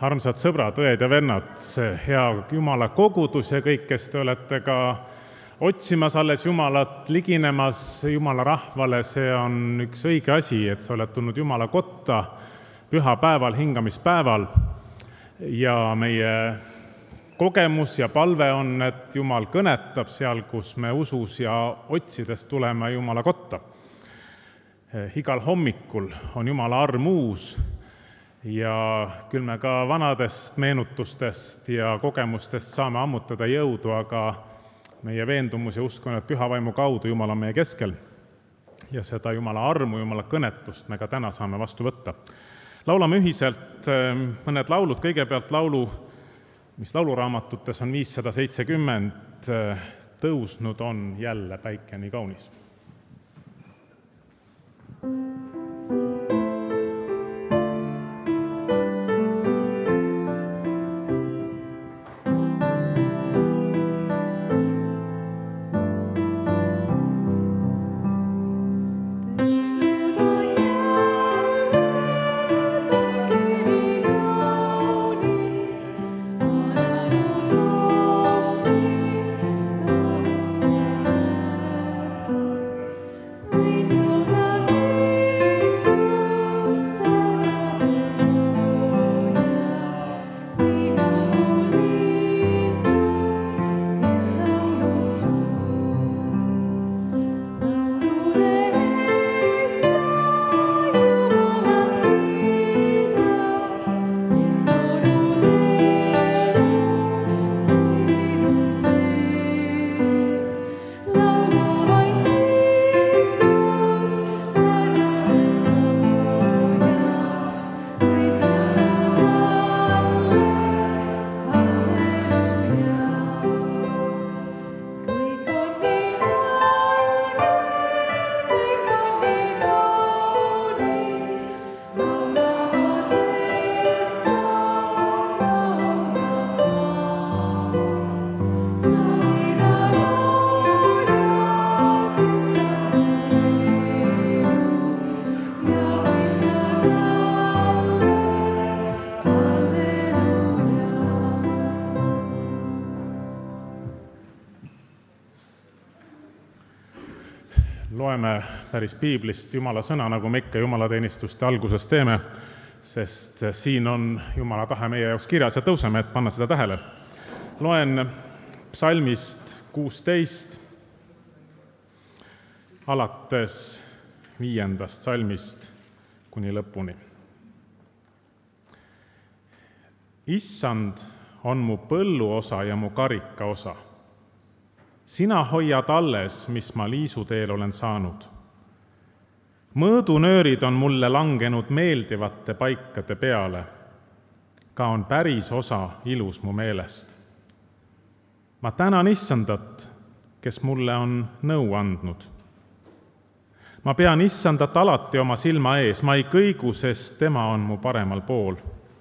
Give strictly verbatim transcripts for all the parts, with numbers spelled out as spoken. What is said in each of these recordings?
Armsad sõbrad, õed ja vennad, hea Jumala kogudus ja kõik, kes te olete ka otsimas alles Jumalat, liginemas Jumala rahvale, see on üks õige asi, et sa oled tulnud Jumala kotta pühapäeval, hingamispäeval ja meie kogemus ja palve on, et Jumal kõnetab seal, kus me usus ja otsides tuleme Jumala kotta. Igal hommikul on Jumala arm uus ja küll me ka vanadest meenutustest ja kogemustest saame ammutada jõudu, aga meie veendumus ja usk on, et püha vaimu kaudu Jumal on meie keskel ja seda Jumala armu, Jumala kõnetust me ka täna saame vastu võtta. Laulame ühiselt mõned laulud, kõigepealt laulu, mis lauluraamatutes on viissada seitsekümmend, tõusnud on jälle päike nii kaunis. Loeme päris piiblist Jumala sõna, nagu me ikka jumalateenistuste alguses teeme, sest siin on Jumala tahe meie jaoks kirjas ja tõuseme, et panna seda tähele. Loen psalmist kuusteist, alates viiendast psalmist kuni lõpuni. Issand on mu põlluosa ja mu karika osa. Sina hoiad alles, mis ma liisuteel olen saanud. Mõõdunöörid on mulle langenud meeldivate paikade peale. Ka on päris osa ilus mu meelest. Ma tänan Issandat, kes mulle on nõu andnud. Ma pean Issandat alati oma silma ees, ma ei kõigu, sest tema on mu paremal pool.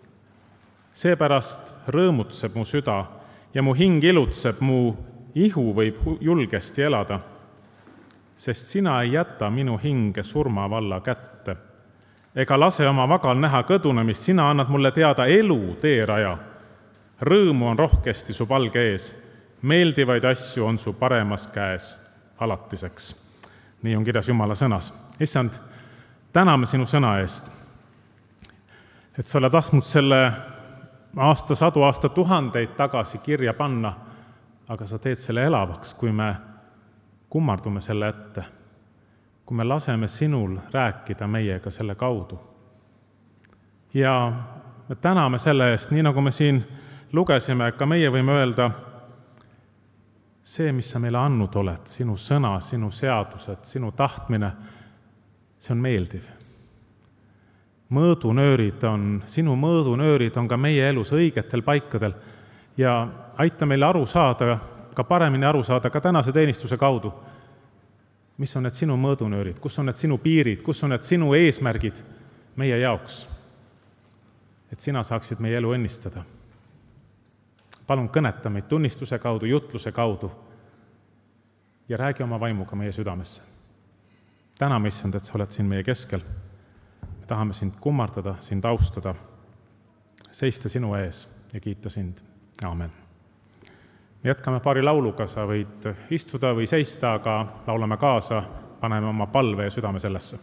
Seepärast rõõmutseb mu süda ja mu hing ilutseb, mu ihu võib julgesti elada, sest sina ei jäta minu hinge surmavalla kätte, ega lase oma vagal näha kõdunemist, sina annad mulle teada elu teeraja. Rõõmu on rohkesti su palge ees, meeldivaid asju on su paremas käes alatiseks. Nii on kirjas Jumala sõnas. Issand, täname sinu sõna eest, et sa oled tahtnud selle aasta, sadu aasta tuhandeid tagasi kirja panna, aga sa teed selle elavaks, kui me kummardume selle ette, kui me laseme sinul rääkida meiega selle kaudu. Ja me täname selle eest, nii nagu me siin lugesime, ka meie võime öelda, see, mis sa meile andnud oled, sinu sõna, sinu seadused, sinu tahtmine, see on meeldiv. Mõõdunöörid on, sinu mõõdunöörid on ka meie elus õigetel paikadel ja aita meile aru saada, ka paremini aru saada ka tänase teenistuse kaudu, mis on need sinu mõõdunöörid, kus on need sinu piirid, kus on need sinu eesmärgid meie jaoks, et sina saaksid meie elu õnnistada. Palun kõneta meid tunnistuse kaudu, jutluse kaudu ja räägi oma vaimuga meie südamesse. Täname, Issand, et sa oled siin meie keskel. Me tahame sind kummardada, sind austada. seista sinu ees ja kiita sind. Aamen. Me jätkame paari lauluga, sa võid istuda või seista, aga laulame kaasa, paneme oma palve ja südame sellesse.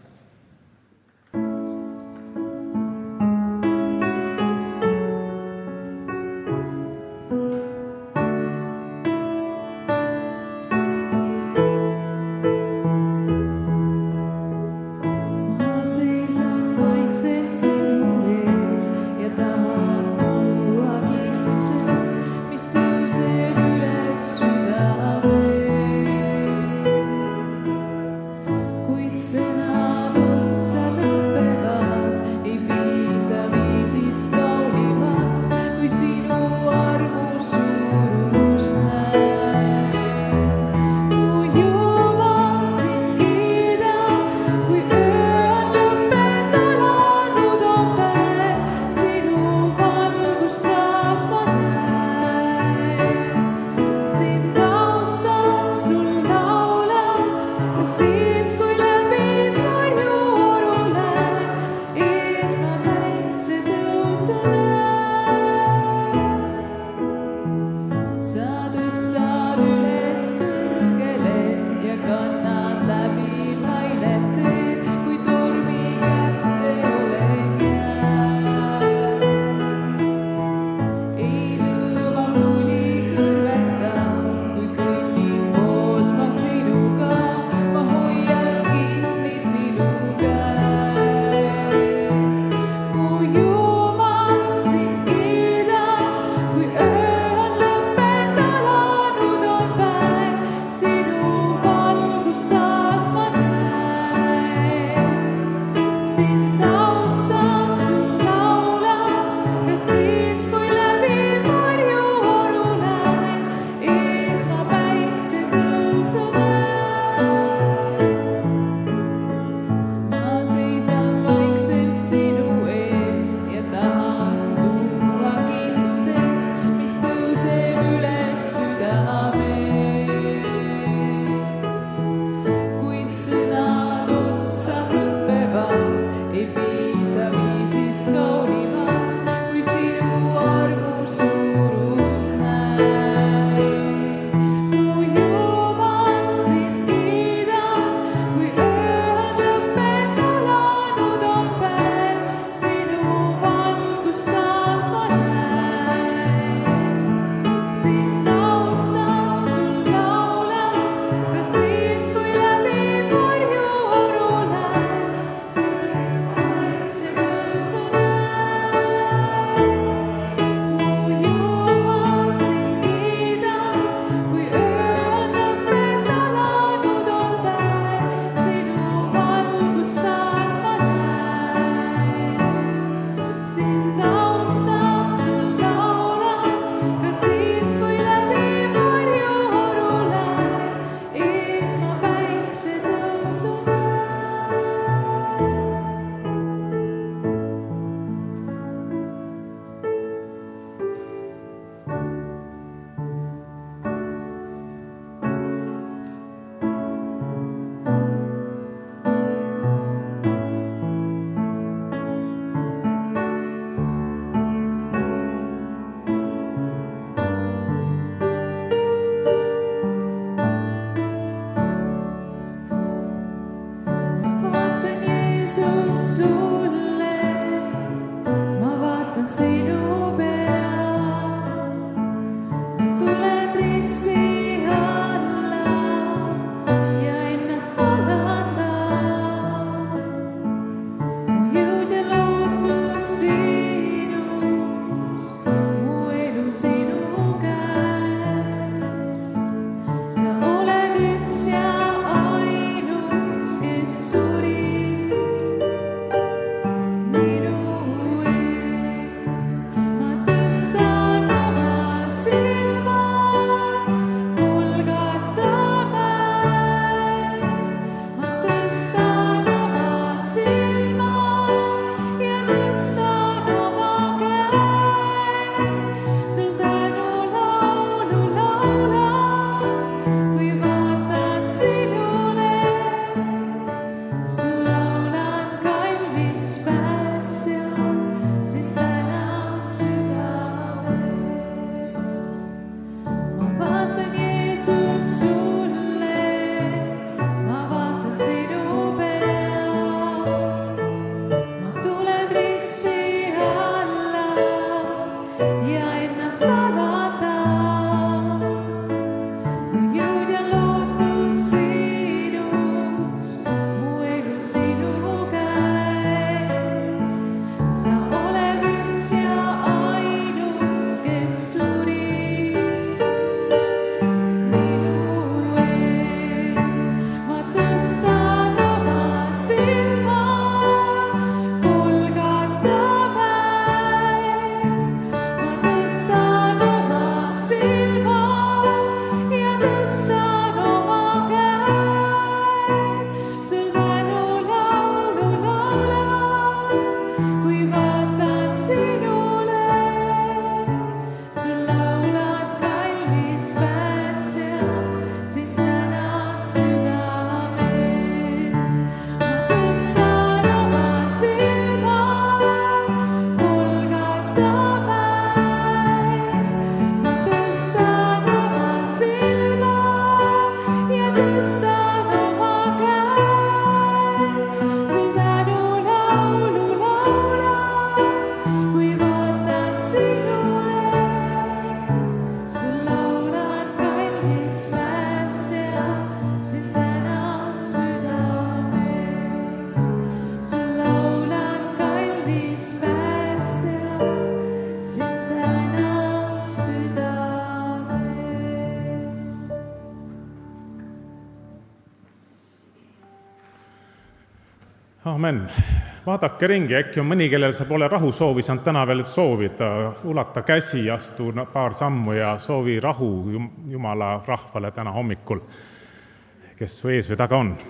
Amen. Vaadake ringi, äkki on mõni, kellel sa pole rahu soovi saanud täna veel soovida. Ulata käsi, astu paar sammu ja soovi rahu Jumala rahvale täna hommikul, kes su ees või taga on.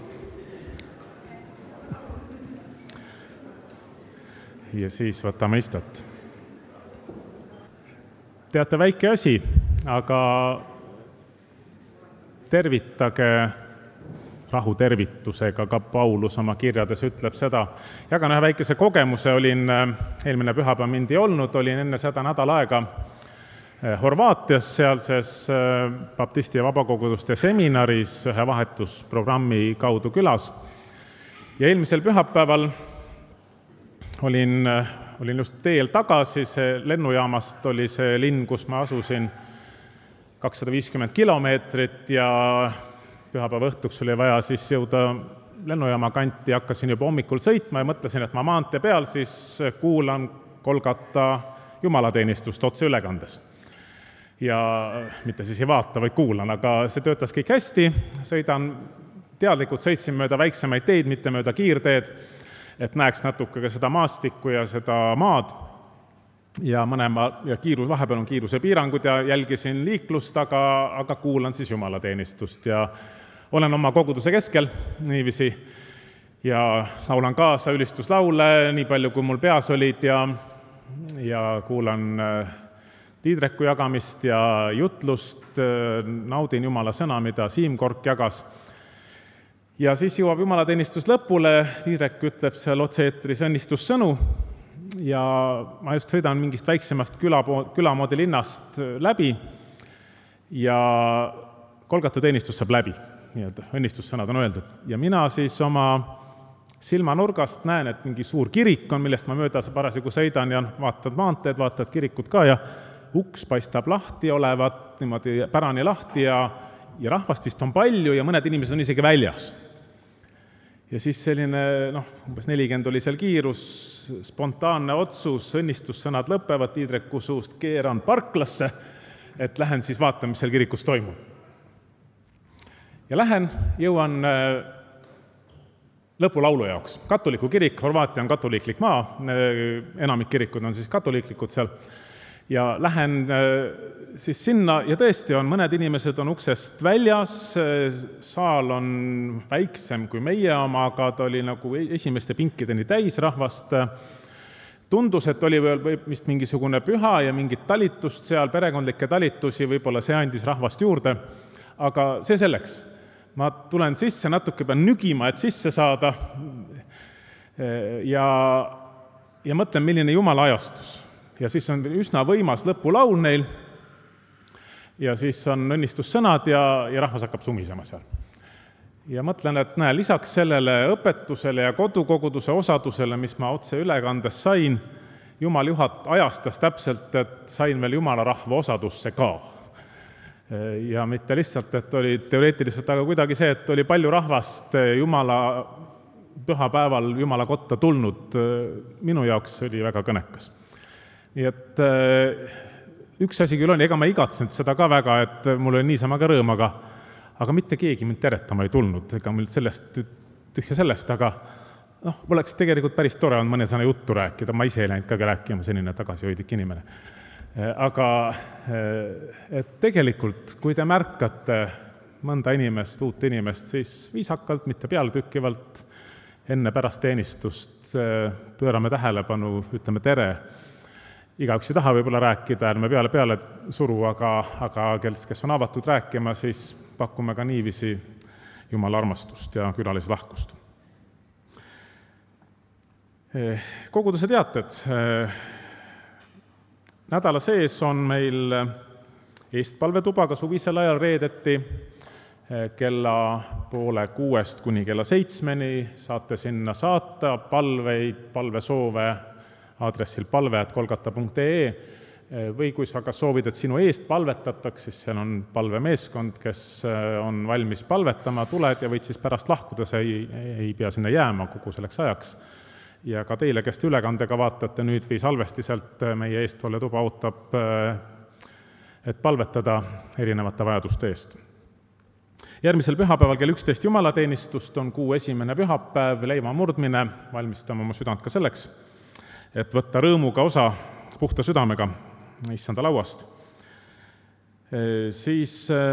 Ja siis võtame istet. Teate, väike asi, aga tervitage rahu tervitusega, ka Paulus oma kirjades ütleb seda. Jagan ühe väikese kogemuse, olin eelmine pühapäev mindi olnud, olin enne seda nädal aega Horvaatias, sealses baptisti ja vabakoguduste seminaris ühe vahetusprogrammi kaudu külas. Ja eelmisel pühapäeval olin, olin just teel tagasi, see lennujaamast oli see linn, kus ma asusin kakssada viiskümmend kilomeetrit ja pühapäeva õhtuks oli vaja siis jõuda lennujaama kanti, hakkasin juba hommikul sõitma ja mõtlesin, et ma maantee peal siis kuulan Kolgata jumalateenistust otse ülekandes. Ja mitte siis ei vaata, vaid kuulan, aga see töötas kõik hästi, sõidan teadlikult, sõitsin mööda väiksemaid teid, mitte mööda kiirteed, et näeks natuke ka seda maastikku ja seda maad. Ja mõnema ja kiirus, vahepeal on kiiruse piirangud ja jälgisin liiklust, aga, aga kuulan siis jumalateenistust ja olen oma koguduse keskel niiviisi ja laulan kaasa ülistuslaule, nii palju kui mul peas olid ja, ja kuulan Tiidreku jagamist ja jutlust, naudin Jumala sõna, mida Siim Kork jagas. Ja siis jõuab jumalateenistus lõpule, Tiidrek ütleb seal otse-eetris õnnistussõnu, ja ma just sõidan mingist väiksemast küla, külamoodi linnast läbi ja Kolgata teenistus saab läbi, nii et õnnistussõnad on öeldud. Ja mina siis oma silmanurgast näen, et mingi suur kirik on, millest ma mööda parasjagu sõidan ja vaatad maanteed, vaatad kirikut ka ja uks paistab lahti olevat, niimoodi pärani lahti ja, ja rahvast vist on palju ja mõned inimesed on isegi väljas. Ja siis selline, noh, umbes nelikümmend oli seal kiirus, spontaanne otsus, õnnistussõnad lõpevad, Tiidreku suust keeran parklasse, et lähen siis vaatan, mis seal kirikus toimub. Ja lähen, jõuan lõpulaulu jaoks. Katoliku kirik, Horvaatia on katoliiklik maa, enamik kirikud on siis katoliiklikud seal. Ja lähen siis sinna ja tõesti on, mõned inimesed on uksest väljas, saal on väiksem kui meie oma, aga ta oli nagu esimeste pinkideni täis rahvast. Tundus, et oli vist mingisugune püha ja mingit talitust seal, perekondlikke talitusi, võib-olla see andis rahvast juurde, aga see selleks. Ma tulen sisse, natuke pean nügima, et sisse saada ja, ja mõtlen, milline Jumala ajastus. Ja siis on üsna võimas lõpulaul neil ja siis on õnnistussõnad ja, ja rahvas hakkab sumisema seal. Ja mõtlen, et näe, lisaks sellele õpetusele ja kodukoguduse osadusele, mis ma otse ülekandes sain, Jumal juhat ajastas täpselt, et sain veel Jumala rahva osadusse ka. Ja mitte lihtsalt, et oli teoreetiliselt, aga kuidagi see, et oli palju rahvast Jumala pühapäeval Jumala kotta tulnud, minu jaoks oli väga kõnekas. Nii et üks asi küll on, ega ma igatsenud seda ka väga, et mul oli niisama ka rõõm, aga, aga mitte keegi mind teretama ei tulnud, ega mul sellest tühja sellest, aga noh, oleks tegelikult päris tore on mõne sõna juttu rääkida, ma ise ei läinud ka rääkima, selline tagasihoidlik inimene. Aga et tegelikult, kui te märkate mõnda inimest, uut inimest, siis viisakalt, mitte pealetükkivalt, enne pärast teenistust pöörame tähelepanu, ütleme tere. Igaüks ei taha võib-olla rääkida, ärme peale peale suru, aga, aga kes, kes on avatud rääkima, siis pakume ka niiviisi Jumala armastust ja külalislahkust. Koguduse teated. Nädala sees on meil eestpalvetuba ka suvisel ajal reedeti kella poole kuuest kuni kella seitsmeni. Saate sinna saata palveid, palvesoove aadressil palve at kolgata punkt ee või kui sa ka soovid, et sinu eest palvetataks, siis seal on palvemeeskond, kes on valmis palvetama, tuled ja võid siis pärast lahkuda, see ei, ei pea sinna jääma kogu selleks ajaks. Ja ka teile, kes te ülekandega vaatate nüüd või salvestiselt meie eestpoole tuba ootab, et palvetada erinevate vajaduste eest. Järgmisel pühapäeval kell üksteist jumalateenistust on kuu esimene pühapäev, leiva murdmine, valmistame oma südant ka selleks, et võtta rõõmuga osa puhta südamega issanda lauast. Siis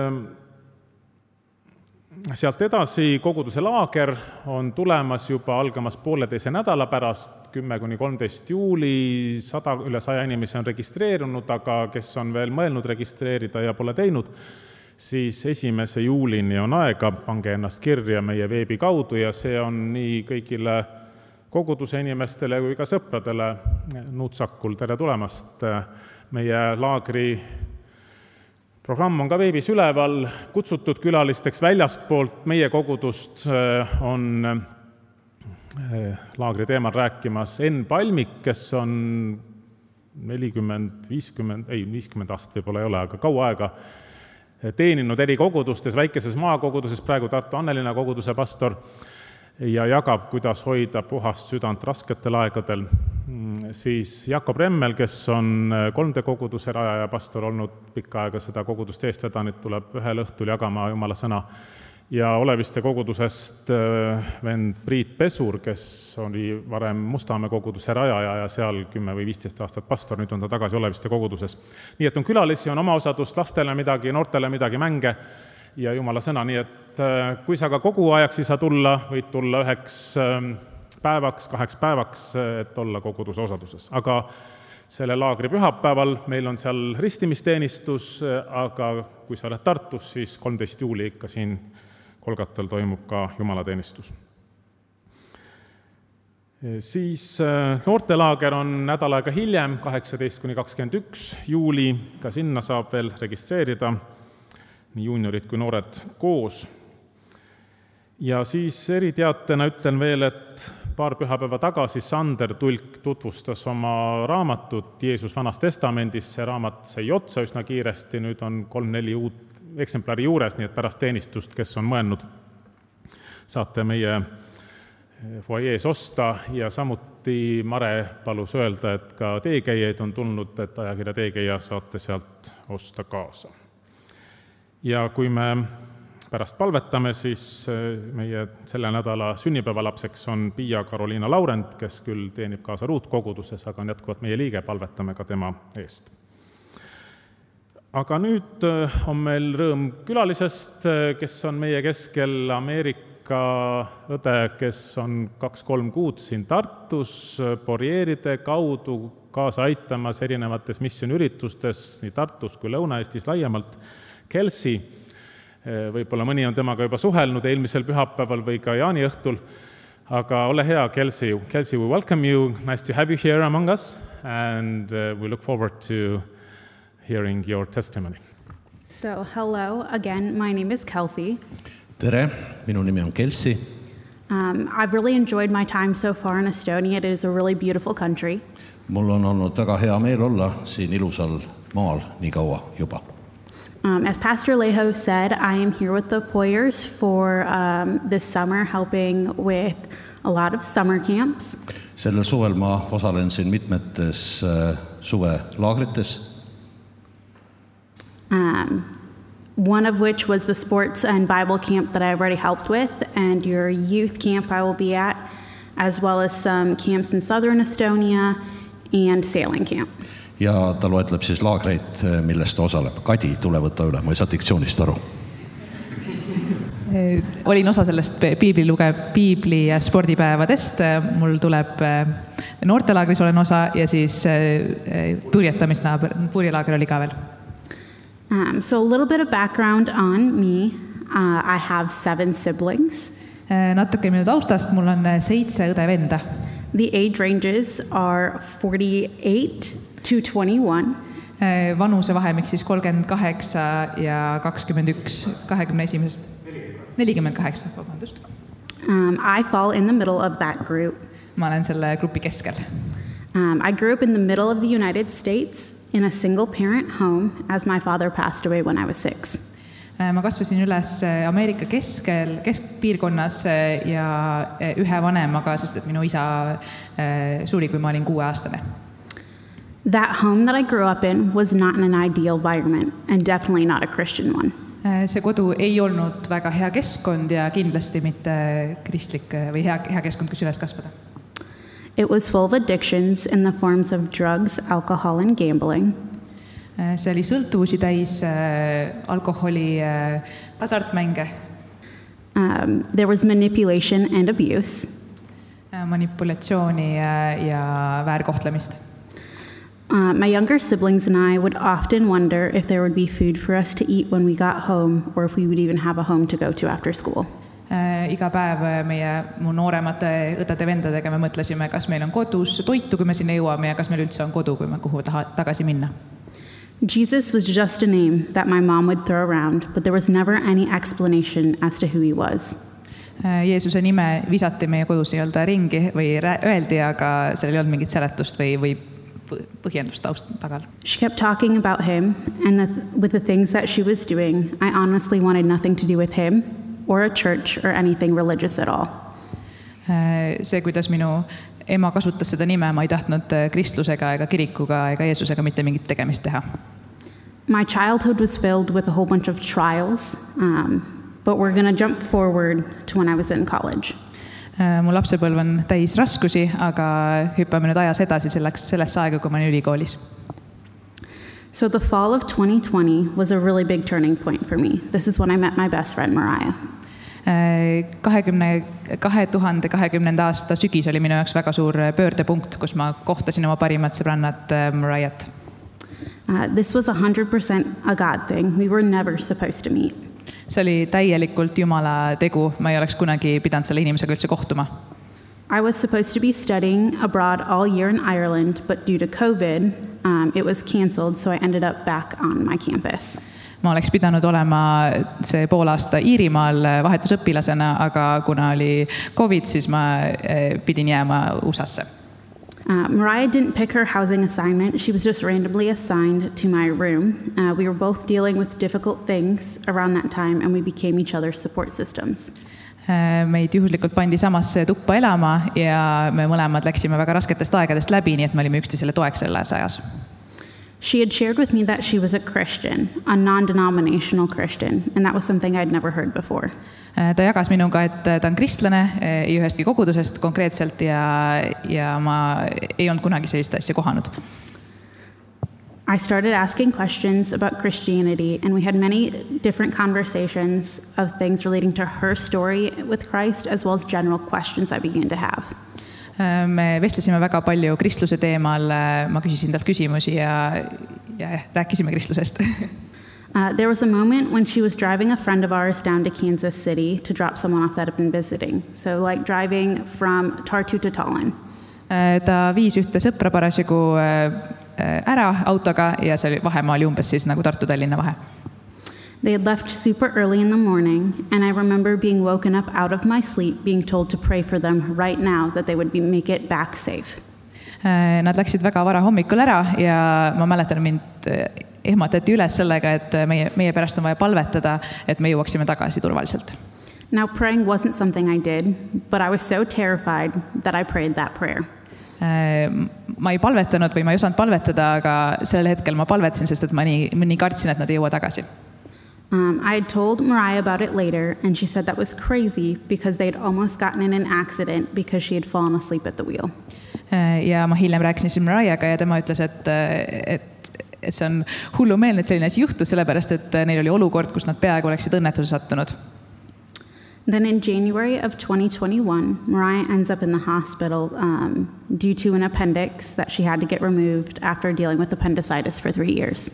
sealt edasi koguduse laager on tulemas juba algamas pooleteise nädala pärast, kümme kuni kolmteist juuli, sada, üle saja inimesi on registreerunud, aga kes on veel mõelnud registreerida ja pole teinud, siis esimese juulini on aega, pange ennast kirja meie veebi kaudu ja see on nii kõigile koguduse inimestele kui ka sõpradele Nuutsakul tere tulemast. Meie laagri programm on ka veebis üleval, kutsutud külalisteks väljastpoolt meie kogudust on laagri teemal rääkimas Enn Palmik, kes on nelikümmend, viiskümmend, ei viiskümmend aastat võib-olla ei ole, aga kaua aega teeninud eri kogudustes, väikeses maakoguduses, praegu Tartu Annelina koguduse pastor, ja jagab, kuidas hoida puhast südant rasketel aegadel. Siis Jakob Remmel, kes on kolm D koguduse rajaja pastor olnud pikka aega seda kogudust eest vedanud, tuleb ühel õhtul jagama Jumala sõna. Ja Oleviste kogudusest vend Priit Pesur, kes oli varem Mustamäe koguduse rajaja ja seal kümme või viisteist aastat pastor, nüüd on ta tagasi Oleviste koguduses. Nii et on külalisi, on oma osadust, lastele midagi, noortele midagi, mänge ja Jumala sõna. Nii et kui sa ka kogu ajaks ei saa tulla, võid tulla üheks päevaks, kaheks päevaks, et olla koguduse osaduses. Aga selle laagri pühapäeval meil on seal ristimisteenistus, aga kui sa oled Tartus, siis kolmteist juuli ikka siin Kolgatal toimub ka jumalateenistus. Siis noortelaager on nädal aega hiljem, kaheksateist kuni kakskümmend üks juuli, ka sinna saab veel registreerida, nii juuniorid kui noored koos. Ja siis eriteatena ütlen veel, et paar pühapäeva tagasi Sander Tulk tutvustas oma raamatut Jeesus Vanas Testamendis, see raamat sai otsa üsna kiiresti, nüüd on kolm-neli uut eksemplari juures, nii et pärast teenistust, kes on mõelnud, saate meie foajees osta ja samuti Mare palus öelda, et ka teekäijaid on tulnud, et ajakirja teekäija saate sealt osta kaasa. Ja kui me pärast palvetame, siis meie selle nädala sünnipäevalapseks on Pia Karoliina Laurent, kes küll teenib kaasa ruutkoguduses, aga on jätkuvalt meie liige, palvetame ka tema eest. Aga nüüd on meil rõõm külalisest, kes on meie keskel Ameerika õde, kes on kaks-kolm kuud siin Tartus borjeeride kaudu kaasa aitamas erinevates missiooniüritustes nii Tartus kui Lõuna-Eestis laiemalt. Kelsey, võib-olla mõni on temaga juba suhelnud eelmisel pühapäeval või ka jaani õhtul, aga ole hea, Kelsey. Kelsey, we welcome you. Nice to have you here among us and we look forward to hearing your testimony. So, hello again. My name is Kelsey. Tere, minu nimi on Kelsey. Um, I've really enjoyed my time so far in Estonia. It is a really beautiful country. Mul on olnud väga hea meel olla siin ilusal maal nii kaua juba. Um, as Pastor Leho said, I am here with the Poyers for um, this summer helping with a lot of summer camps. Sellel suvel ma osalen siin mitmetes uh, suvelaagrites. Um, one of which was the sports and Bible camp that I've already helped with, and your youth camp I will be at, as well as some camps in southern Estonia and sailing camp. Ja ta loetleb siis laagreid, millest ta osaleb. Kadi, tule võtta üle, ma ei saa diktsioonist aru. Olin osa sellest piibli, luge, piibli ja spordipäevadest. Mul tuleb noortelaagris olen osa ja siis purjetamistnaaber oli ka veel. Um, so a little bit of background on me. Uh, I have seven siblings. Natuke minu taustast, mul on seitse õde venda. The age ranges are forty-eight to twenty-one. Vanuse vahemik siis kolmkümmend kaheksa ja kakskümmend üks, kahekümne esimesest. nelikümmend kaheksa, vabandust. Um, I fall in the middle of that group. Ma olen selle grupi keskel. Um, I grew up in the middle of the United States in a single-parent home as my father passed away when I was six. Ma kasvasin üles Ameerika keskel, keskpiirkonnas ja ühe vanemaga, sest et minu isa suri, kui ma olin kuueaastane. That home that I grew up in was not an ideal environment and definitely not a Christian one. See kodu ei olnud väga hea keskkond ja kindlasti mitte kristlik või hea, hea keskkond, kus üles kasvada. It was full of addictions in the forms of drugs, alcohol and gambling. See oli sõltuvusi täis alkoholi, hasartmänge. Um, there was manipulation and abuse. Manipulatsiooni ja väärkohtlemist. Uh, my younger siblings and I would often wonder if there would be food for us to eat when we got home or if we would even have a home to go to after school. Äh, iga päev meie mu nooremate õdede vendadega me mõtlesime, kas meil on kodus toitu, kui me sinna jõuame ja kas meil üldse on kodu, kui me kuhu taha, tagasi minna. Jesus was just a name that my mom would throw around, but there was never any explanation as to who he was. Äh, Jeesuse nime visati meie kodus nii-öelda ringi või öeldi, aga sellel ei olnud mingit seletust või, või põhjendust taust tagal. She kept talking about him, and the, with the things that she was doing, I honestly wanted nothing to do with him or a church or anything religious at all. See, kuidas minu ema kasutas seda nime, ma ei tahtnud kristlusega ega kirikuga ega Jeesusega mitte mingit tegemist teha. My childhood was filled with a whole bunch of trials, um, but we're going to jump forward to when I was in college. Mu lapsepõlv on täis raskusi, aga hüppame nüüd ajas edasi selleks, sellesse aega, kui ma olin ülikoolis. So the fall of twenty twenty was a really big turning point for me. This is when I met my best friend, Mariah. kahekümne, kahe tuhande kahekümnenda aasta sügis oli minu jaoks väga suur pöördepunkt, kus ma kohtasin oma parimat sõbrannat Mariaht. Uh, this was one hundred percent a God thing. We were never supposed to meet. See oli täielikult Jumala tegu, ma ei oleks kunagi pidanud selle inimesega üldse kohtuma. I was supposed to be studying abroad all year in Ireland, but due to COVID, um, it was canceled, so I ended up back on my campus. Ma oleks pidanud olema see pool aasta Iirimaal vahetusõpilasena, aga kuna oli COVID, siis ma pidin jääma U S A-sse. Uh, Mariah didn't pick her housing assignment. She was just randomly assigned to my room. Uh, we were both dealing with difficult things around that time, and we became each other's support systems. Meid juhuslikult pandi samasse tuppa elama ja me mõlemad läksime väga rasketest aegadest läbi, nii et me olime üksteisele toeks selles ajas. She had shared with me that she was a Christian, a non-denominational Christian, and that was something I'd never heard before. Ta jagas minuga, et ta on kristlane, ei ühestki kogudusest konkreetselt ja, ja ma ei olnud kunagi sellist asja kohanud. I started asking questions about Christianity, and we had many different conversations of things relating to her story with Christ, as well as general questions I began to have. Me vestlesime väga palju kristluse teemal, ma küsisin talt küsimusi ja, ja rääkisime kristlusest. Uh, there was a moment when she was driving a friend of ours down to Kansas City to drop someone off that had been visiting. So like driving from Tartu to Tallinn. Ta viis ühte sõpra parasjagu ära autoga ja see vahemaa oli umbes siis nagu Tartu-Tallinna vahe. They had left super early in the morning, and I remember being woken up out of my sleep, being told to pray for them right now that they would be, make it back safe. Nad läksid väga vara hommikul ära ja ma mäletan, mind ehmatati üles sellega, et meie, meie pärast on vaja palvetada, et me jõuaksime tagasi turvaliselt. Now, praying wasn't something I did, but I was so terrified that I prayed that prayer. Ma ei palvetanud või ma ei osanud palvetada, aga sellel hetkel ma palvetasin, sest et ma nii, nii kartsin, et nad ei jõua tagasi. Um, I had told Mariah about it later, and she said that was crazy because they'd almost gotten in an accident because she had fallen asleep at the wheel. Ja ma hiljem rääkisin siin Mariaga ja tema ütles, et, et, et see on hullumeelne, et selline asi juhtus, sellepärast et neil oli olukord, kus nad peaaegu oleksid õnnetuse sattunud. Then in January of twenty twenty-one, Mariah ends up in the hospital um, due to an appendix that she had to get removed after dealing with appendicitis for three years.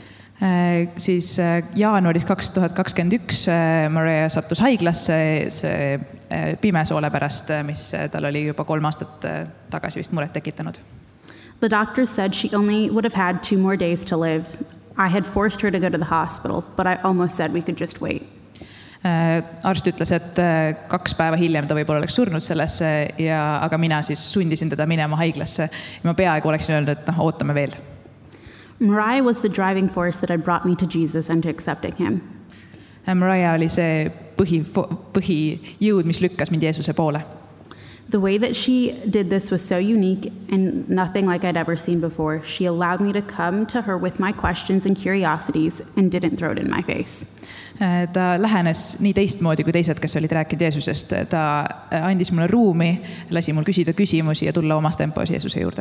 Siis jaanuaris kaks tuhat kakskümmend üks Mariah sattus haiglasse see pimesoole pärast, mis tal oli juba kolm aastat tagasi vist muret tekitanud. The doctor said she only would have had two more days to live. I had forced her to go to the hospital, but I almost said we could just wait. Arst ütles, et kaks päeva hiljem ta võib-olla oleks surnud sellesse, ja, aga mina siis sundisin teda minema haiglasse ja ma peaaegu oleksin öelnud, et no, ootame veel. Mariah was the driving force that had brought me to Jesus and to accepting him. Mariah oli see põhi, põhijõud, mis lükkas mind Jeesuse poole. The way that she did this was so unique and nothing like I'd ever seen before. She allowed me to come to her with my questions and curiosities and didn't throw it in my face. Ta lähenes nii teistmoodi kui teised, kes olid rääkinud Jeesusest. Ta andis mulle ruumi, lasi mul küsida küsimusi ja tulla omas tempos Jeesuse juurde.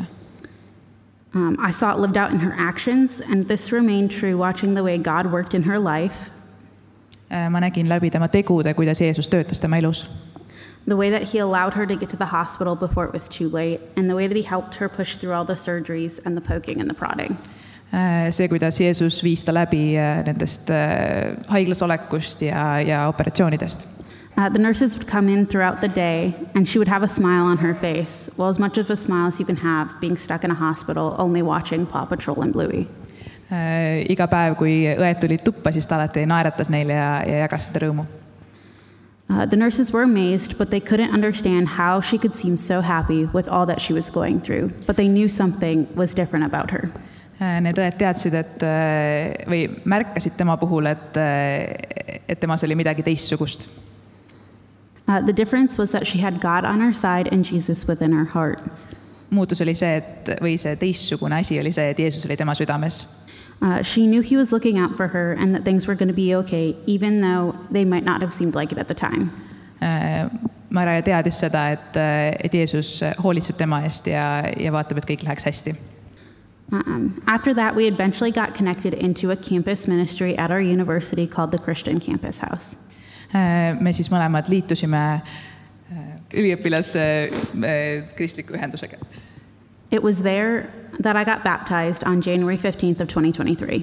Um, I saw it lived out in her actions, and this remained true watching the way God worked in her life. Ma nägin läbi tema tegude, kuidas Jeesus töötas tema elus. The way that he allowed her to get to the hospital before it was too late, and the way that he helped her push through all the surgeries and the poking and the prodding. See, kuidas Jeesus viis ta läbi nendest haiglas olekust ja, ja operatsioonidest. Uh, the nurses would come in throughout the day, and she would have a smile on her face. Well, as much of a smile as you can have being stuck in a hospital, only watching Paw Patrol and Bluey. Uh, iga päev, kui õed tulid tuppa, siis ta alati naeratas neile ja, ja jagas seda rõõmu. Uh, the nurses were amazed, but they couldn't understand how she could seem so happy with all that she was going through. But they knew something was different about her. Need õed teadsid, et, või märkasid tema puhul, et, et temas oli midagi teistsugust. Uh, the difference was that she had God on her side and Jesus within her heart. Muutus oli see, et, või see teistsugune asi oli see, et Jeesus oli tema südames. Uh, she knew he was looking out for her and that things were going to be okay, even though they might not have seemed like it at the time. Uh, Mara teadis seda, et, et Jeesus hoolitseb tema eest ja, ja vaatab, et kõik läheks hästi. Um, after that, we eventually got connected into a campus ministry at our university called the Christian Campus House. Uh, me siis mõlemad liitusime üliõpilas kristliku ühendusega. It was there that I got baptized on January fifteenth of twenty twenty-three.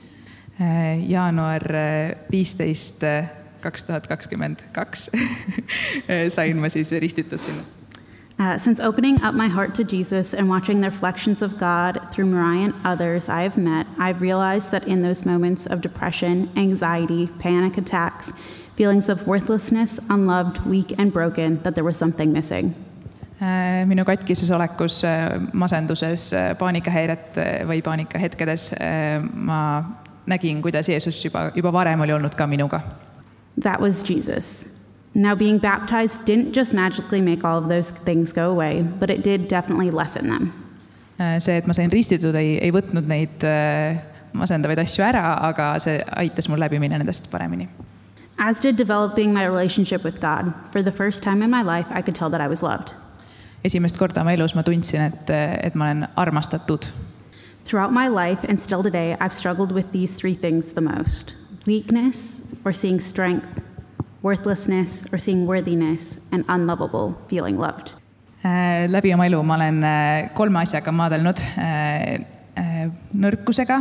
Jaanuar viisteist kaks tuhat kakskümmend kaks sain ma siis ristitud sinna. Uh, since opening up my heart to Jesus and watching the reflections of God through Mariah and others I have met, I've realized that in those moments of depression, anxiety, panic attacks, feelings of worthlessness, unloved, weak, and broken, that there was something missing. Minu katkises olekus, masenduses, paanikahäiret või paanikahetkedes ma nägin, kuidas Jeesus juba, juba varem oli olnud ka minuga. That was Jesus. Now, being baptized didn't just magically make all of those things go away, but it did definitely lessen them. See, et ma sain ristitud, ei, ei võtnud neid masendavaid asju ära, aga see aitas mul läbi minna nendest paremini. As did developing my relationship with God. For the first time in my life, I could tell that I was loved. Esimest korda oma elus ma tundsin, et, et ma olen armastatud. Throughout my life and still today, I've struggled with these three things the most. Weakness, or seeing strength, worthlessness, or seeing worthiness, and unlovable, feeling loved. Äh, läbi oma elu ma olen kolme asjaga maadelnud. Äh, äh, nõrkusega,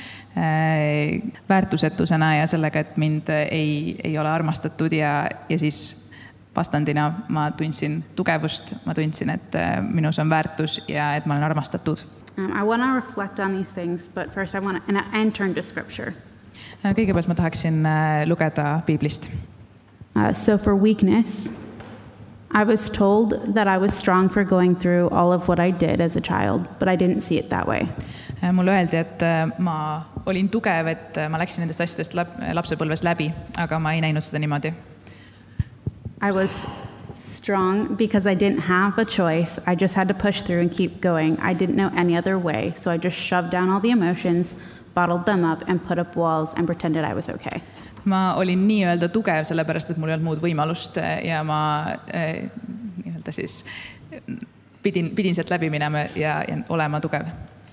äh, väärtusetusena ja sellega, et mind ei, ei ole armastatud ja, ja siis vastandina ma tundsin tugevust, ma tundsin, et minus on väärtus ja et ma olen armastatud. Um, I want to reflect on these things, but first I want to, and, and turn to scripture. Kõigepealt ma tahaksin lugeda Biiblist. Uh, so for weakness, I was told that I was strong for going through all of what I did as a child, but I didn't see it that way. Mulle öeldi, et ma olin tugev, et ma läksin nendest asjadest lapsepõlves läbi, aga ma ei näinud seda niimoodi. I was strong because I didn't have a choice. I just had to push through and keep going. I didn't know any other way, so I just shoved down all the emotions, bottled them up, and put up walls and pretended I was okay. Ma olin nii-öelda tugev, sellepärast, et mul ei olnud muud võimalust ja ma eh, nii-öelda siis pidin, pidin sealt läbi minema ja, ja olema tugev.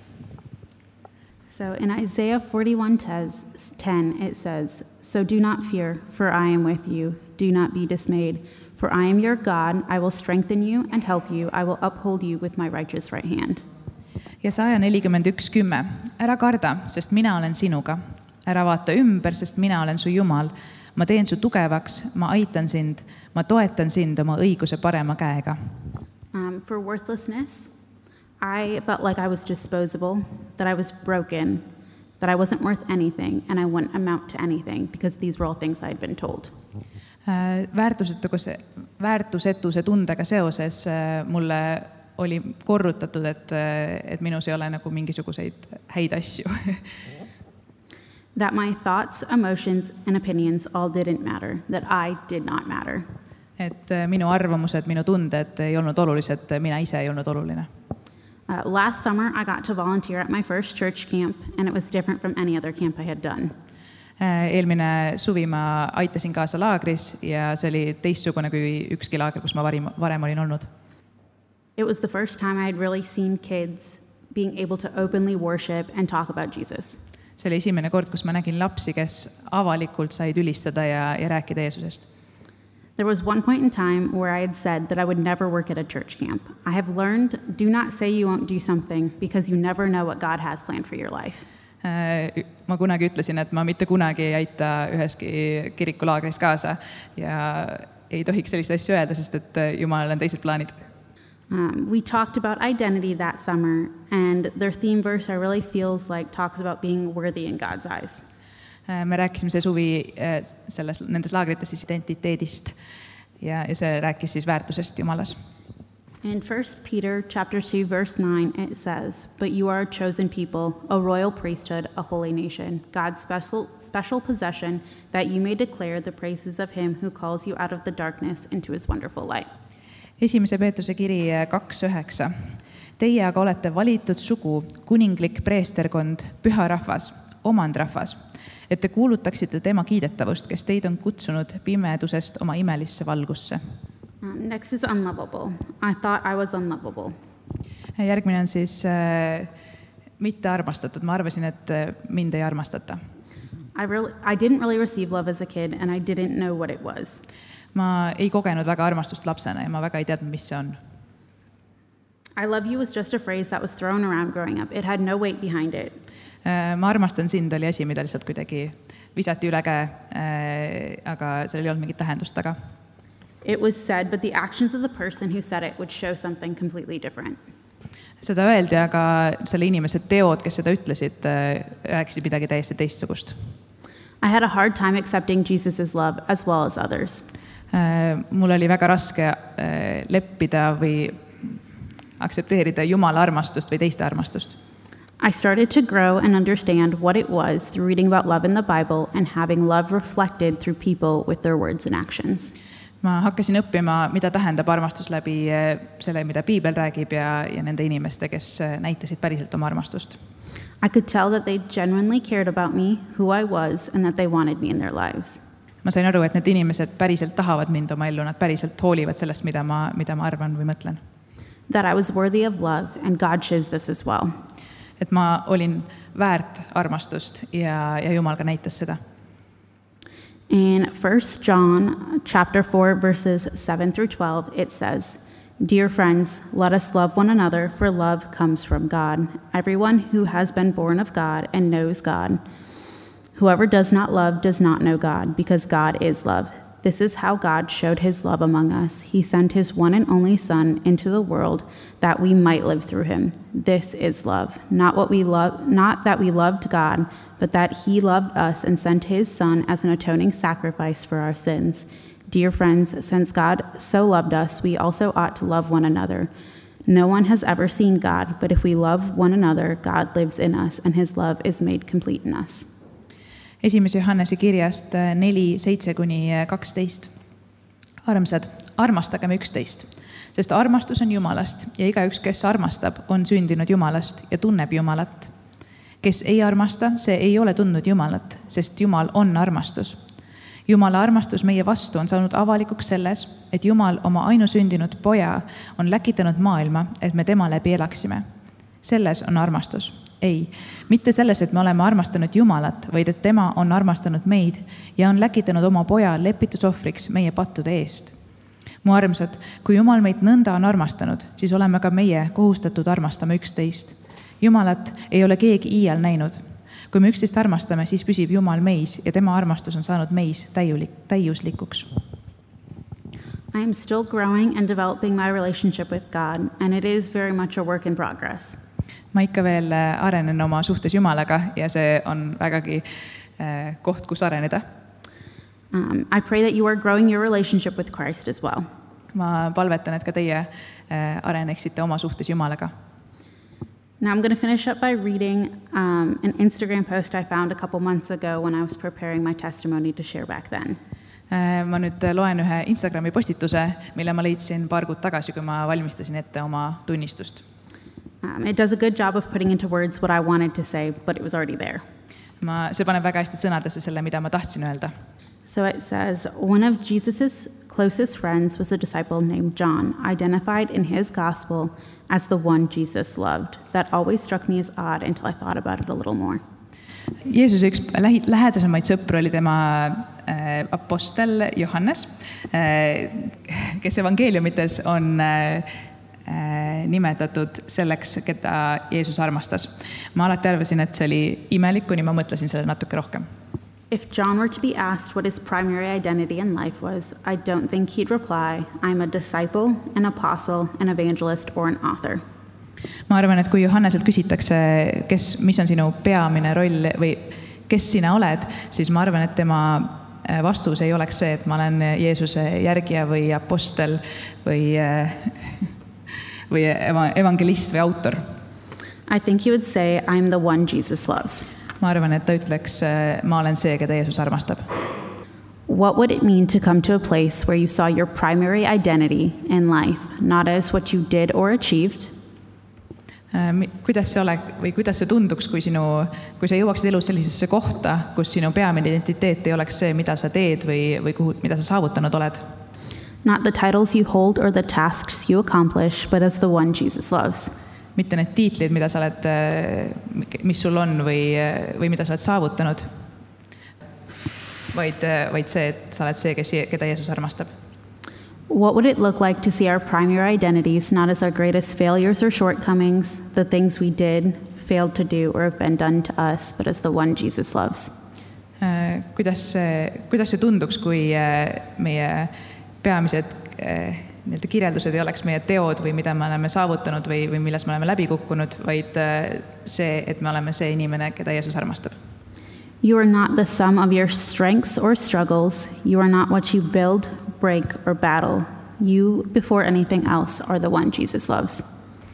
So in Isaiah forty-one ten, it says, "So do not fear, for I am with you. Do not be dismayed, for I am your God. I will strengthen you and help you. I will uphold you with my righteous right hand." Jesaja nelikümmend üks kümme. Ära karda, sest mina olen sinuga. Ära vaata ümber, sest mina olen su Jumal. Ma teen su tugevaks, ma aitan sind, ma toetan sind oma õiguse parema käega. Um, for worthlessness, I felt like I was disposable, that I was broken, that I wasn't worth anything, and I wouldn't amount to anything, because these were all things I had been told. Väärtusetuse, väärtusetuse tundega seoses mulle oli korrutatud, et, et minus ei ole nagu mingisuguseid häid asju. That my thoughts, emotions, and opinions all didn't matter, that I did not matter. et minu arvamused, minu tunded ei olnud olulised, mina ise ei olnud oluline. Uh, last summer, I got to volunteer at my first church camp, and it was different from any other camp I had done. Eelmine suvi ma aitasin kaasa laagris ja see oli teistsugune kui ükski laager, kus ma varim, varem olin olnud. It was the first time I had really seen kids being able to openly worship and talk about Jesus. See oli esimene kord, kus ma nägin lapsi, kes avalikult said ülistada ja, ja rääkida Jeesusest. There was one point in time where I had said that I would never work at a church camp. I have learned, do not say you won't do something because you never know what God has planned for your life. Ma kunagi ütlesin, et ma mitte kunagi ei aita üheski kirikulaagris kaasa ja ei tohiks sellist asju öelda, sest et Jumalal on teised plaanid. Um, we talked about identity that summer, and their theme verse I really feels like talks about being worthy in God's eyes. Me rääkisime see suvi selles, nendes laagrites siis identiteedist ja, ja see rääkis siis väärtusest Jumalas. In First Peter chapter two, verse nine, it says, "But you are a chosen people, a royal priesthood, a holy nation, God's special, special possession, that you may declare the praises of him who calls you out of the darkness into his wonderful light." Esimese Peetruse kiri kaks üheksa. Teie aga olete valitud sugu, kuninglik preesterkond, püha rahvas, omandrahvas, et te kuulutaksite tema kiidetavust, kes teid on kutsunud pimedusest oma imelisse valgusse. Um, next is unlovable. I thought I was unlovable. Järgmine on siis äh, mitte armastatud. Ma arvasin, et mind ei armastata. I, really, I didn't really receive love as a kid, and I didn't know what it was. Ma ei kogenud väga armastust lapsena ja ma väga ei teadnud, mis see on. I love you was just a phrase that was thrown around growing up. It had no weight behind it. Äh, ma armastan sind oli asi, mida lihtsalt kuidagi visati üle käe, äh, aga sellel ei olnud mingit tähendust taga. It was said, but the actions of the person who said it would show something completely different. Seda öeldi, aga selle inimese teod, kes seda ütlesid, rääkisid midagi täiesti teistsugust. I had a hard time accepting Jesus' love as well as others. Mul oli väga raske leppida või aksepteerida Jumala armastust või teiste armastust. I started to grow and understand what it was through reading about love in the Bible and having love reflected through people with their words and actions. Ma hakkasin õppima, mida tähendab armastus läbi selle, mida Piibel räägib ja, ja nende inimeste, kes näitasid päriselt oma armastust. I could tell that they genuinely cared about me, who I was, and that they wanted me in their lives. Ma sain aru, et need inimesed päriselt tahavad mind oma ellu, nad päriselt hoolivad sellest, mida ma, mida ma arvan või mõtlen. That I was worthy of love, and God shows this as well. Et ma olin väärt armastust ja, ja Jumal ka näitas seda. In First John chapter four, verses seven through twelve, it says, "Dear friends, let us love one another, for love comes from God. Everyone who has been born of God and knows God. Whoever does not love does not know God, because God is love. This is how God showed his love among us. He sent his one and only Son into the world that we might live through him. This is love, not what we love, not that we loved God, but that he loved us and sent his Son as an atoning sacrifice for our sins. Dear friends, since God so loved us, we also ought to love one another. No one has ever seen God, but if we love one another, God lives in us, and his love is made complete in us." Esimese Johannese kirjast neli, seitse kuni kaksteist. Armsad, armastagem üksteist, sest armastus on Jumalast ja igaüks, kes armastab, on sündinud Jumalast ja tunneb Jumalat. Kes ei armasta, see ei ole tundnud Jumalat, sest Jumal on armastus. Jumala armastus meie vastu on saanud avalikuks selles, et Jumal oma ainusündinud poja on läkitanud maailma, et me tema läbi elaksime. Selles on armastus. Ei, mitte selles, et me oleme armastanud Jumalat, vaid et tema on armastanud meid ja on läkitanud oma poja lepitusohvriks meie pattude eest. Mu armsad, kui Jumal meid nõnda on armastanud, siis oleme ka meie kohustatud armastama üksteist. Jumalat ei ole keegi iial näinud. Kui me üksteist armastame, siis püsib Jumal meis ja tema armastus on saanud meis täiuslikuks. I am still growing and developing my relationship with God, and it is very much a work in progress. Ma ikka veel arenen oma suhtes Jumalaga ja see on vägagi koht, kus areneda. Um, I pray that you are growing your relationship with Christ as well. Ma palvetan, et ka teie areneksite oma suhtes Jumalaga. Now I'm going to finish up by reading um, an Instagram post I found a couple months ago when I was preparing my testimony to share back then. Ma nüüd loen ühe Instagrami postituse, mille ma leidsin paar kuud tagasi, kui ma valmistasin ette oma tunnistust. Um, it does a good job of putting into words what I wanted to say, but it was already there. Ma, see paneb väga hästi sõnadesse selle, mida ma tahtsin öelda. So it says, one of Jesus's closest friends was a disciple named John, identified in his gospel as the one Jesus loved. That always struck me as odd until I thought about it a little more. Jeesuse üks lähi, lähedasemaid sõpru oli tema äh, apostel Johannes, äh, kes evangeeliumites on äh, nimetatud selleks, keda Jeesus armastas. Ma alati arvasin, et see oli imelik, kuni ma mõtlesin selle natuke rohkem. If John were to be asked what his primary identity in life was, I don't think he'd reply, I'm a disciple, an apostle, an evangelist, or an author. Ma arvan, et kui Johanneselt küsitakse, kes, mis on sinu peamine roll või kes sina oled, siis ma arvan, et tema vastus ei oleks see, et ma olen Jeesuse järgija või apostel või, või evangelist või autor. I think he would say, I'm the one Jesus loves. Ma arvan, et ta ütleks, ma olen see, keda Jeesus armastab. What would it mean to come to a place where you saw your primary identity in life, not as what you did or achieved, kuidas see ole, või kuidas see tunduks, kui, sinu, kui sa jõuaksid elus sellisesse kohta, kus sinu peamine identiteet ei oleks see, mida sa teed või, või kuhu, mida sa saavutanud oled? Not the titles you hold or the tasks you accomplish, but as the one Jesus loves. Mitte need tiitlid, mida sa oled, mis sul on või, või mida sa oled saavutanud, vaid, vaid see, et sa oled see, kes, keda Jeesus armastab. What would it look like to see our primary identities not as our greatest failures or shortcomings, the things we did, failed to do, or have been done to us, but as the one Jesus loves? Kuidas, kuidas see tunduks, kui meie peamised nii-öelda kirjeldused ei oleks meie teod või mida me oleme saavutanud või, või milles me oleme läbi kukkunud, vaid see, et me oleme see inimene, keda Jeesus armastab. You are not the sum of your strengths or struggles. You are not what you build, break, or battle. You, before anything else, are the one Jesus loves.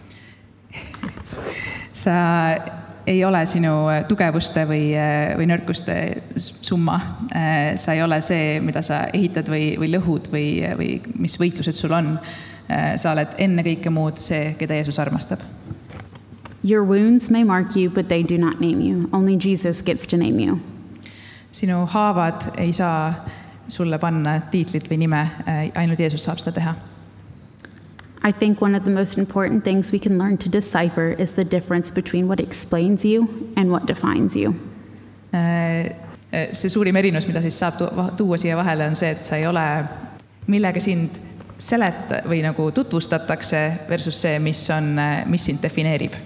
Sa ei ole sinu tugevuste või, või nõrkuste summa. Sa ei ole see, mida sa ehitad või, või lõhud või, või mis võitlused sul on. Sa oled enne kõike muud see, keda Jeesus armastab. Your wounds may mark you, but they do not name you. Only Jesus gets to name you. Sinu haavad ei saa sulle panna tiitlit või nime, ainult Jeesus saab seda teha. I think one of the most important things we can learn to decipher is the difference between what explains you and what defines you. See suurim erinus, mida siis saab tuua siia vahele, on see, et sa ei ole, millega sind seleta või nagu tutvustatakse versus see, mis, on, mis sind defineerib.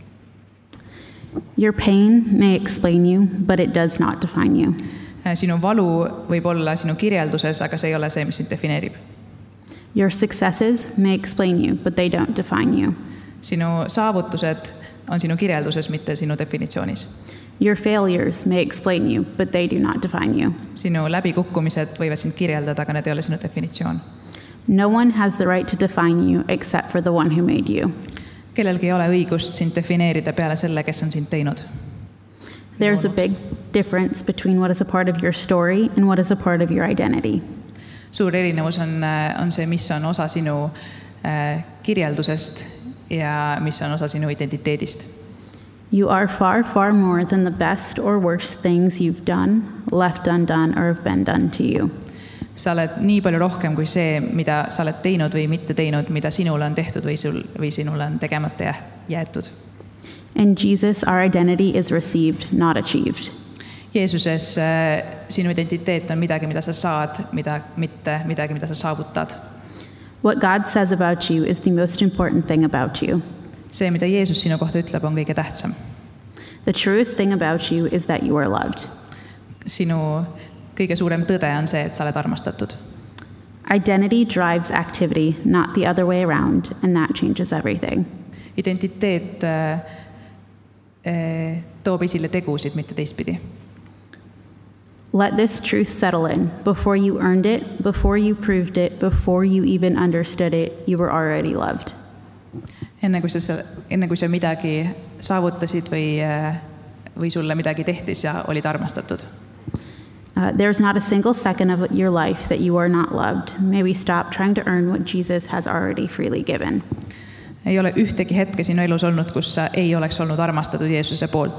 Your pain may explain you, but it does not define you. Sinu valu võib olla sinu kirjelduses, aga see ei ole see, mis sind defineerib. Your successes may explain you, but they don't define you. Sinu saavutused on sinu kirjelduses, mitte sinu definitsioonis. Your failures may explain you, but they do not define you. Sinu läbikukkumised võivad sind kirjeldada, aga need ei ole sinu definitsioon. No one has the right to define you except for the one who made you. Kellelgi ei ole õigust sind defineerida peale selle, kes on sind teinud. There's a big difference between what is a part of your story and what is a part of your identity. Suur erinevus on, on see, mis on osa sinu äh, kirjeldusest ja mis on osa sinu identiteedist. You are far, far more than the best or worst things you've done, left undone, or have been done to you. Sa oled nii palju rohkem kui see, mida sa oled teinud või mitte teinud, mida sinule on tehtud või, sul, või sinule on tegemata jäetud. In Jesus, our identity is received, not achieved. Jeesuses äh, sinu identiteet on midagi, mida sa saad, mida, mitte midagi, mida sa saavutad. What God says about you is the most important thing about you. See, mida Jeesus sinu kohta ütleb, on kõige tähtsam. The truest thing about you is that you are loved. Sinu kõige suurem tõde on see, et sa oled armastatud. Identity drives activity, not the other way around, and that changes everything. Identiteet äh, äh, toob esile tegusid, mitte teistpidi. Let this truth settle in. Before you earned it, before you proved it, before you even understood it, you were already loved. Enne kui sa, enne kui sa midagi saavutasid või, või sulle midagi tehti, sa olid armastatud. Uh, there's not a single second of your life that you are not loved. May we stop trying to earn what Jesus has already freely given. Ei ole ühtegi hetke sinu elus olnud, kus sa ei oleks olnud armastatud Jeesuse poolt.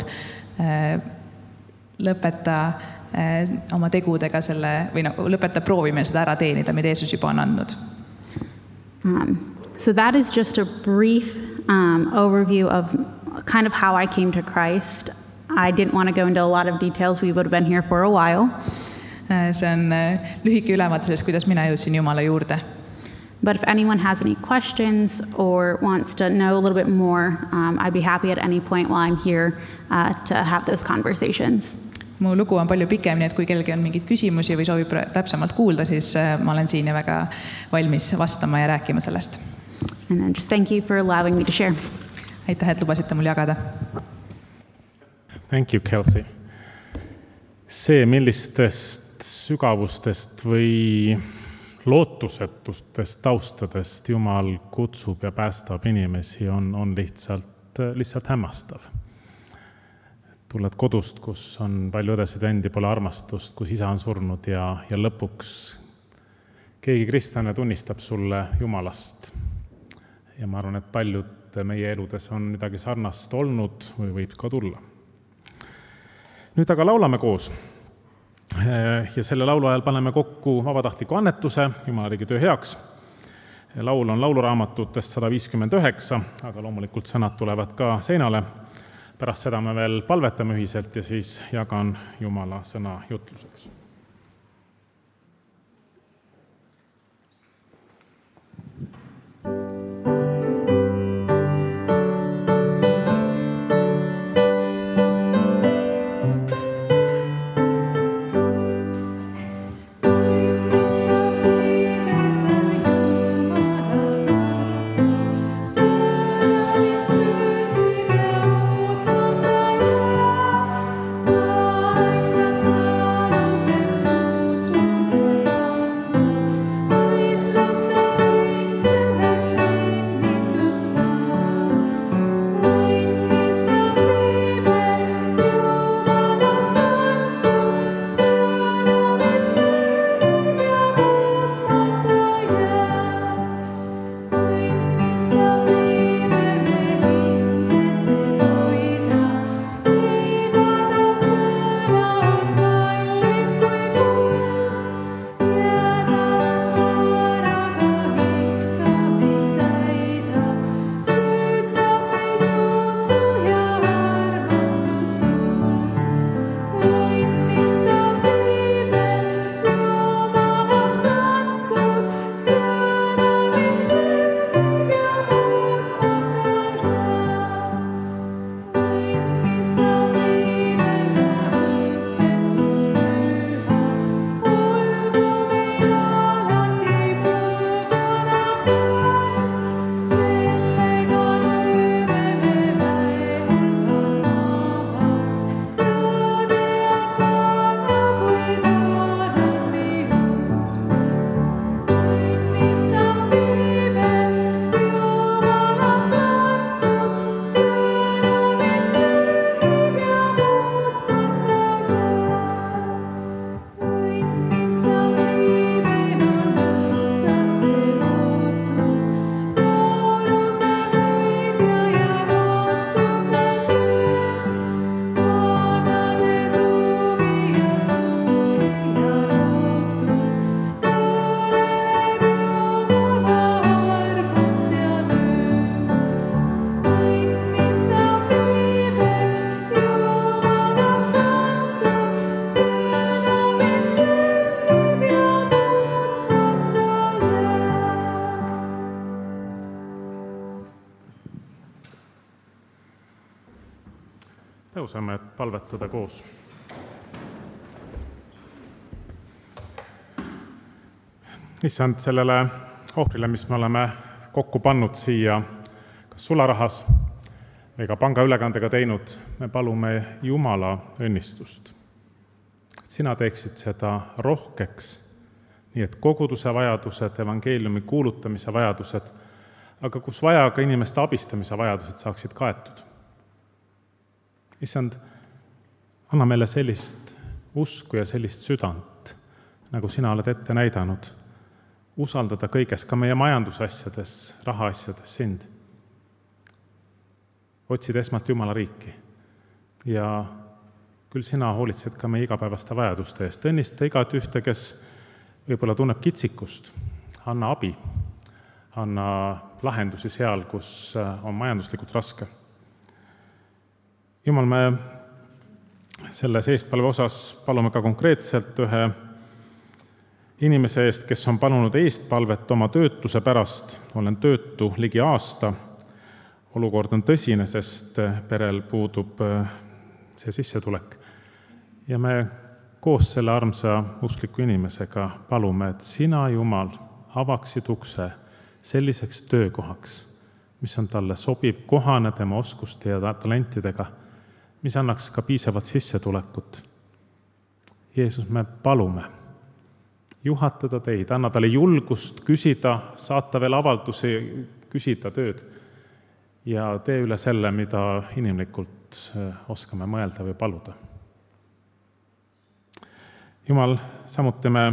Lõpeta oma tegudega selle, või no, lõpeta proovime seda ära teenida, mida Jeesus juba on andnud. Um, so that is just a brief um, overview of kind of how I came to Christ. I didn't want to go into a lot of details. We would have been here for a while. See on lühike ülevaate sellest, kuidas mina jõudsin Jumala juurde. But if anyone has any questions or wants to know a little bit more, um, I'd be happy at any point while I'm here uh, to have those conversations. Mu lugu on palju pikem, nii et kui kellelgi on mingeid küsimusi või soovib täpsemalt kuulda, siis ma olen siin ja väga valmis vastama ja rääkima sellest. And then just thank you for allowing me to share. Aitäh, et lubasite mul jagada. Thank you, Kelsey. See, millistest sügavustest või lootusetustest taustadest Jumal kutsub ja päästab inimesi, on, on lihtsalt, lihtsalt hämmastav. Tuled kodust, kus on palju õdesid vendi, pole armastust, kus isa on surnud ja, ja lõpuks keegi kristlane tunnistab sulle Jumalast. Ja ma arvan, et paljud meie eludes on midagi sarnast olnud või võib ka tulla. Nüüd aga laulame koos. Ja selle laulu ajal paneme kokku vabatahtliku annetuse Jumala riigi töö heaks. Laul on lauluraamatutest sada viiskümmend üheksa, aga loomulikult sõnad tulevad ka seinale. Pärast seda me veel palvetame ühiselt ja siis jagan Jumala sõna jutluseks. Tõuseme, et palvetada koos. Issand, sellele ohvrile, mis me oleme kokku pannud siia, kas sularahas või ka pangaülekandega teinud, me palume Jumala õnnistust. Sina teeksid seda rohkeks, nii et koguduse vajadused, evangeeliumi kuulutamise vajadused, aga kus vaja ka inimeste abistamise vajadused saaksid kaetud. Issand, anna meile sellist usku ja sellist südant, nagu sina oled ette näidanud, usaldada kõiges, ka meie majandusasjades, rahaasjades sind. Otsid esmalt Jumala riiki ja küll sina hoolitsed ka meie igapäevaste vajaduste eest. Õnnista igat ühte, kes võib-olla tunneb kitsikust, anna abi, anna lahendusi seal, kus on majanduslikult raske. Jumal, me selles eestpalve osas palume ka konkreetselt ühe inimese eest, kes on palunud eestpalvet oma töötuse pärast. Olen töötu ligi aasta. Olukord on tõsine, sest perel puudub see sissetulek. Ja me koos selle armsa uskliku inimesega palume, et sina, Jumal, avaksid ukse selliseks töökohaks, mis on talle sobib, kohane tema oskuste ja talentidega, mis annaks ka piisavat sissetulekut. Jeesus, me palume juhatada teid, anna talle julgust küsida, saata veel avaldusi, küsida tööd ja tee üle selle, mida inimlikult oskame mõelda või paluda. Jumal, samuti me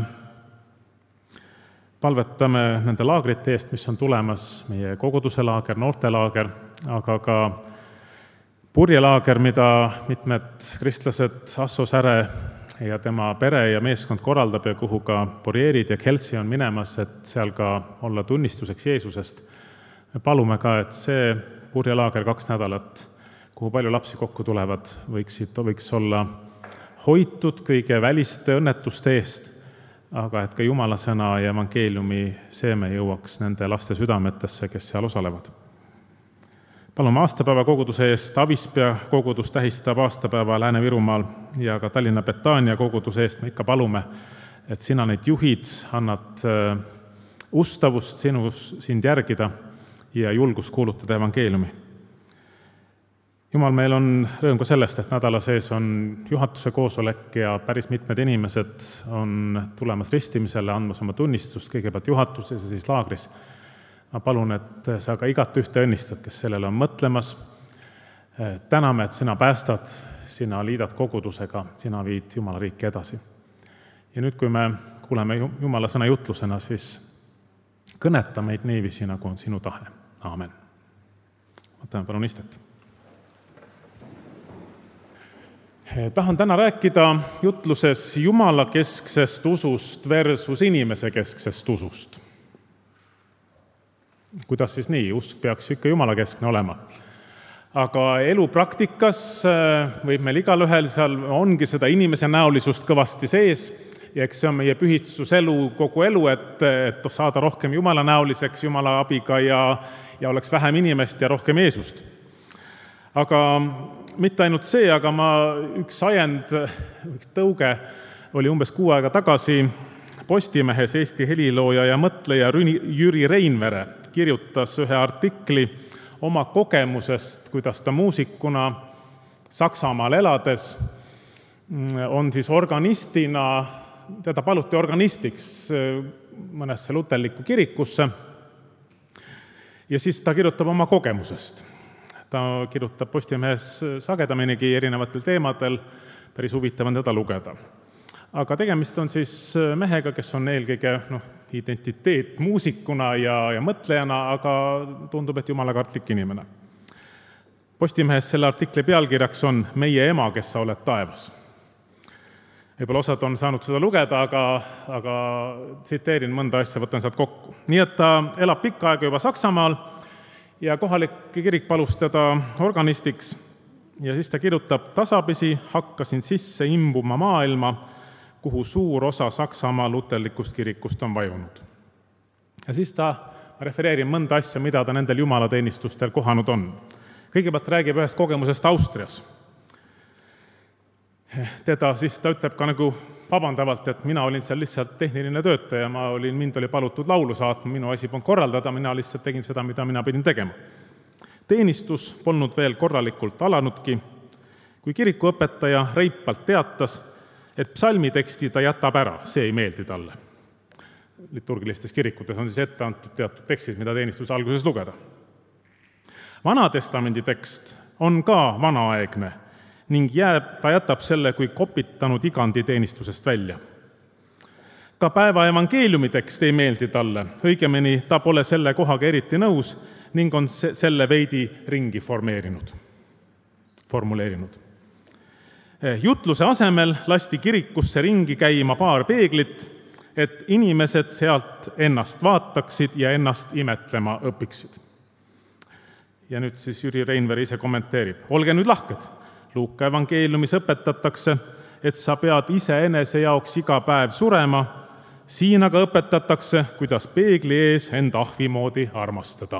palvetame nende laagrite eest, mis on tulemas, meie koguduse laager, noortelaager, aga ka purjelaager, mida mitmed kristlased Asso Säre ja tema pere ja meeskond korraldab ja kuhu ka Borjeerid ja Kelsi on minemas, et seal ka olla tunnistuseks Jeesusest. Me palume ka, et see purjelaager kaks nädalat, kuhu palju lapsi kokku tulevad, võiksid, võiks olla hoitud kõige väliste õnnetuste eest, aga et ka Jumala sõna ja evangeeliumi seeme jõuaks nende laste südametesse, kes seal osalevad. Palume aastapäeva koguduse eest, Avispea kogudus tähistab aastapäeva Lääne-Virumaal ja ka Tallinna Betania koguduse eest me ikka palume, et sina neid juhid, annad ustavust sinus, sind järgida ja julgust kuulutada evangeeliumi. Jumal, meil on rõõm ka sellest, et nädala sees on juhatuse koosolek ja päris mitmed inimesed on tulemas ristimisele, andmas oma tunnistust kõigepealt juhatuses ja siis laagris. Ma palun, et sa ka igat ühte õnnistad, kes sellele on mõtlemas. Täname, et sina päästad, sina liidad kogudusega, sina viid Jumala riiki edasi. Ja nüüd, kui me kuuleme Jumala sõna jutlusena, siis kõneta meid niiviisi, nagu on sinu tahe. Aamen. Võtame palun istet. Tahan täna rääkida jutluses Jumala kesksest usust versus inimese kesksest usust. Kuidas siis nii? Usk peaks ikka Jumala keskne olema. Aga elu praktikas võib meil igal ühel seal ongi seda inimese näolisust kõvasti sees ja eks see on meie pühitsuselu kogu elu, et, et saada rohkem Jumala näoliseks Jumala abiga ja, ja oleks vähem inimest ja rohkem Jeesust. Aga mitte ainult see, aga ma üks ajend, üks tõuge oli umbes kuu aega tagasi Postimehes Eesti helilooja ja mõtleja Jüri Reinvere kirjutas ühe artikli oma kogemusest, kuidas ta muusikuna Saksamaal elades on siis organistina, teda paluti organistiks mõnesse luterlikku kirikusse ja siis ta kirjutab oma kogemusest. Ta kirjutab Postimehes sagedaminigi erinevatel teemadel, päris huvitav on teda lugeda. Aga tegemist on siis mehega, kes on eelkõige no, identiteet muusikuna ja, ja mõtlejana, aga tundub, et Jumala kartlik inimene. Postimehes selle artikli pealkirjaks on Meie ema, kes sa oled taevas. Võib-olla osad on saanud seda lugeda, aga, aga tsiteerin mõnda asja, võtan sealt kokku. Nii et ta elab pikka aega juba Saksamaal ja kohalik kirik palus teda organistiks ja siis ta kirjutab, tasapisi hakkasin sisse imbuma maailma, kuhu suur osa Saksamaa luterlikust kirikust on vajunud. Ja siis ta refereerib mõnda asja, mida ta nendel jumalateenistustel kohanud on. Kõigepealt räägib ühest kogemusest Austrias. Teda siis ta ütleb ka nagu vabandavalt, et mina olin seal lihtsalt tehniline töötaja, ma olin, mind oli palutud laulu saatma, minu asi polnud korraldada, mina lihtsalt tegin seda, mida mina pidin tegema. Teenistus polnud veel korralikult alanudki, kui kirikuõpetaja reipalt teatas, et psalmiteksti ta jätab ära, see ei meeldi talle. Liturgilistes kirikutes on siis ette antud teatud tekstid, mida teenistus alguses lugeda. Vana testamendi tekst on ka vanaaegne ning jääb, ta jätab selle kui kopitanud igandi teenistusest välja. Ka päeva evangeeliumi tekst ei meeldi talle, õigemini ta pole selle kohaga eriti nõus ning on selle veidi ringi formeerinud, formuleerinud. Jutluse asemel lasti kirikusse ringi käima paar peeglit, et inimesed sealt ennast vaataksid ja ennast imetlema õpiksid. Ja nüüd siis Jüri Reinver ise kommenteerib. Olge nüüd lahked. Luuka evangeeliumis õpetatakse, et sa pead ise enese jaoks iga päev surema. Siin aga õpetatakse, kuidas peegli ees enda ahvi moodi armastada.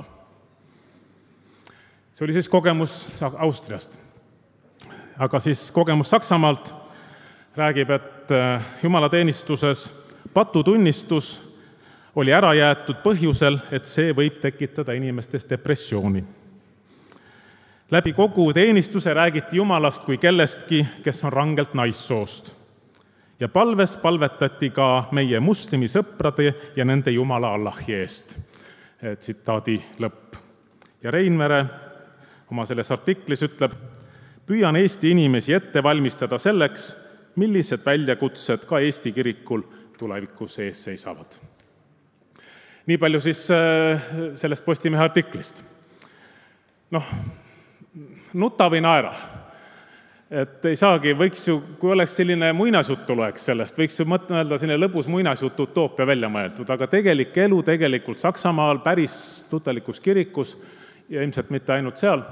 See oli siis kogemus Austriast. Aga siis kogemus Saksamaalt räägib, et jumalateenistuses patutunnistus oli ära jäetud põhjusel, et see võib tekitada inimestes depressiooni. Läbi kogu teenistuse räägiti Jumalast kui kellestki, kes on rangelt naissoost. Ja palves palvetati ka meie muslimi sõprade ja nende Jumala Allahi eest. Tsitaadi lõpp. Ja Reinvere oma selles artiklis ütleb, püüan Eesti inimesi ette valmistada selleks, millised väljakutsed ka Eesti kirikul tulevikus ees seisavad. Nii palju siis sellest Postimehe artiklist. Noh, nuta või naera. Et ei saagi, võiks ju, kui oleks selline muinasjutu loeks sellest, võiks ju mõtelda selline lõbus muinasjutu utoopia välja mõeldud, aga tegelik elu tegelikult Saksamaal päris lutelikus kirikus ja ilmselt mitte ainult seal.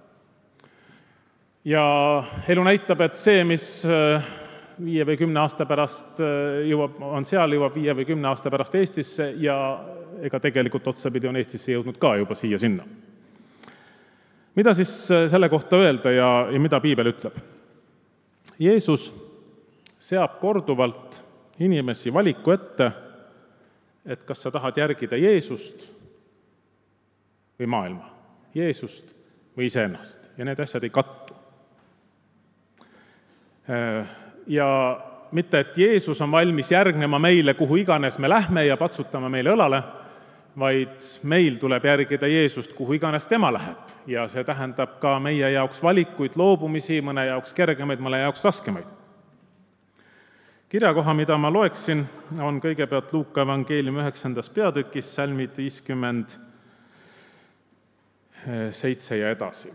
Ja elu näitab, et see, mis viie või kümne aasta pärast jõuab, on seal, jõuab viie või kümne aasta pärast Eestisse ja ega tegelikult otsapidi on Eestisse jõudnud ka juba siia sinna. Mida siis selle kohta öelda ja, ja mida Piibel ütleb? Jeesus seab korduvalt inimesi valiku ette, et kas sa tahad järgida Jeesust või maailma, Jeesust või iseennast. Ja need asjad ei kattu. Ja mitte, et Jeesus on valmis järgnema meile, kuhu iganes me lähme ja patsutama meile õlale, vaid meil tuleb järgida Jeesust, kuhu iganes tema läheb. Ja see tähendab ka meie jaoks valikuid, loobumisi, mõne jaoks kergemaid, mõne jaoks raskemaid. Kirjakoha, mida ma loeksin, on kõigepealt Luuka evangeeliumi üheksandas peatükis, salmid viiskümmend seitse ja edasi.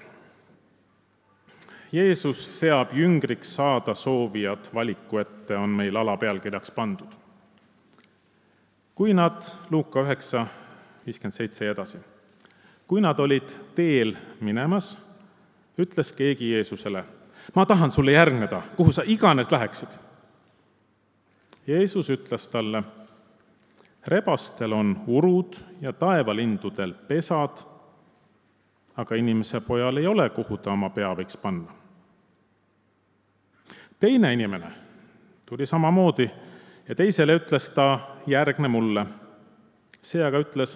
Jeesus seab jüngriks saada soovijad valiku ette, on meil alapealkirjaks pandud. Kui nad, Luuka üheksa, viiskümmend seitse ja edasi, kui nad olid teel minemas, ütles keegi Jeesusele, ma tahan sulle järgneda, kuhu sa iganes läheksid. Jeesus ütles talle, rebastel on urud ja taevalindudel pesad, aga inimese pojal ei ole, kuhu ta oma pea võiks panna. Teine inimene tuli samamoodi ja teisele ütles ta, järgne mulle. See aga ütles,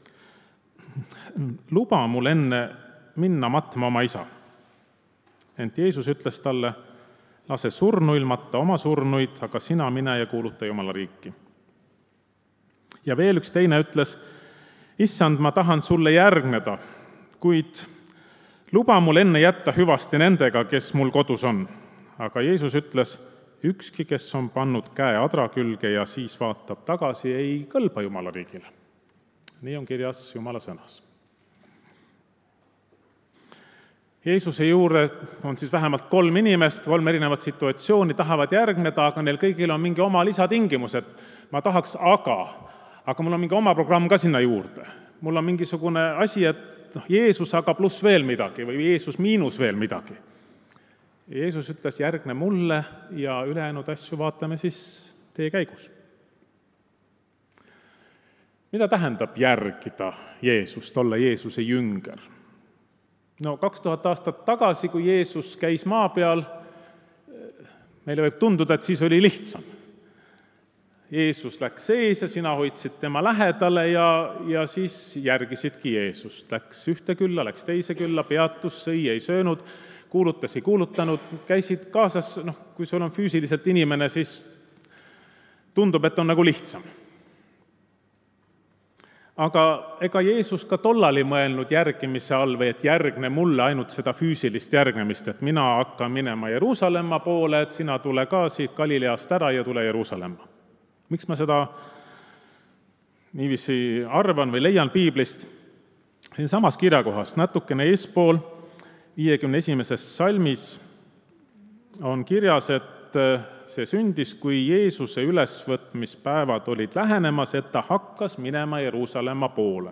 luba mul enne minna matma oma isa. Ent Jeesus ütles talle, lase surnuil matta oma surnuid, aga sina mine ja kuuluta Jumala riiki. Ja veel üks teine ütles, issand, ma tahan sulle järgneda, kuid luba mul enne jätta hüvasti nendega, kes mul kodus on. Aga Jeesus ütles, ükski, kes on pannud käe adra külge ja siis vaatab tagasi, ei kõlba Jumala riigile. Nii on kirjas Jumala sõnas. Jeesuse juurde on siis vähemalt kolm inimest, kolm erinevat situatsiooni, tahavad järgneda, aga neil kõigil on mingi oma lisatingimus, et ma tahaks aga, aga mul on mingi oma programm ka sinna juurde. Mul on mingisugune asi, et noh, Jeesus aga pluss veel midagi või Jeesus miinus veel midagi. Jeesus ütles, järgne mulle ja ülejäänud asju vaatame siis tee käigus. Mida tähendab järgida Jeesust, olla Jeesuse jünger? No kaks tuhat aastat tagasi, kui Jeesus käis maa peal, meile võib tunduda, et siis oli lihtsam. Jeesus läks ees ja sina hoidsid tema lähedale ja, ja siis järgisidki Jeesust. Läks ühte külla, läks teise külla, peatus, sõi, ei söönud, kuulutas, ei kuulutanud, käisid kaasas, noh, kui sul on füüsiliselt inimene, siis tundub, et on nagu lihtsam. Aga ega Jeesus ka tollal ei mõelnud järgimise all või et järgne mulle ainult seda füüsilist järgnemist, et mina hakkan minema Jeruusalemma poole, et sina tule ka siit Galileast ära ja tule Jeruusalemma. Miks ma seda niiviisi arvan või leian piiblist? Siin samas kirjakohas, natukene eespool, viiekümne esimeses salmis on kirjas, et see sündis, kui Jeesuse ülesvõtmispäevad olid lähenemas, et ta hakkas minema Jeruusalemma poole.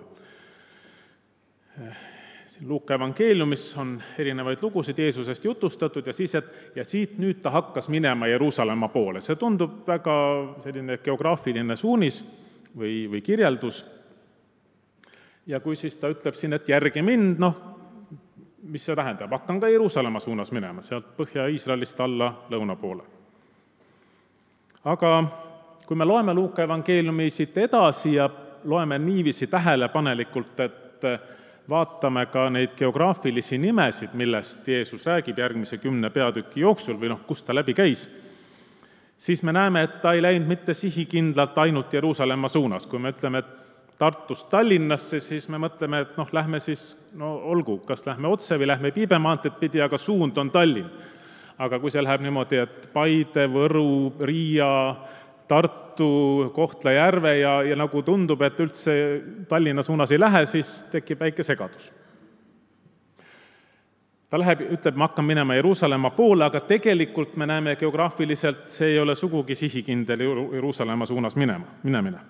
Siin Luuka evangeeliumis on erinevaid lugusid Jeesusest jutustatud ja siis, et ja siit nüüd ta hakkas minema Jeruusalemma poole. See tundub väga selline geograafiline suunis või, või kirjeldus. Ja kui siis ta ütleb siin, et järgi mind, noh, mis see tähendab? Hakkan ka Jeruusalemma suunas minema, sealt Põhja-Iisraelist alla lõuna poole. Aga kui me loeme Luuka evangeeliumi siit edasi ja loeme niiviisi tähelepanelikult, et vaatame ka neid geograafilisi nimesid, millest Jeesus räägib järgmise kümne peatüki jooksul või noh, kust ta läbi käis, siis me näeme, et ta ei läinud mitte sihikindlalt ainult Jeruusalemma suunas. Kui me ütleme, et Tartust Tallinnasse, siis me mõtleme, et noh, lähme siis, no olgu, kas lähme otse või lähme Piibemaanteed pidi, aga suund on Tallinn. Aga kui see läheb niimoodi, et Paide, Võru, Riia, Tartu, Kohtla-Järve ja, ja nagu tundub, et üldse Tallinna suunas ei lähe, siis tekib väike segadus. Ta läheb, ütleb, ma hakkan minema Jeruusalemma poole, aga tegelikult me näeme geograafiliselt, see ei ole sugugi sihikindel Jeruusalemma suunas minema, minemine.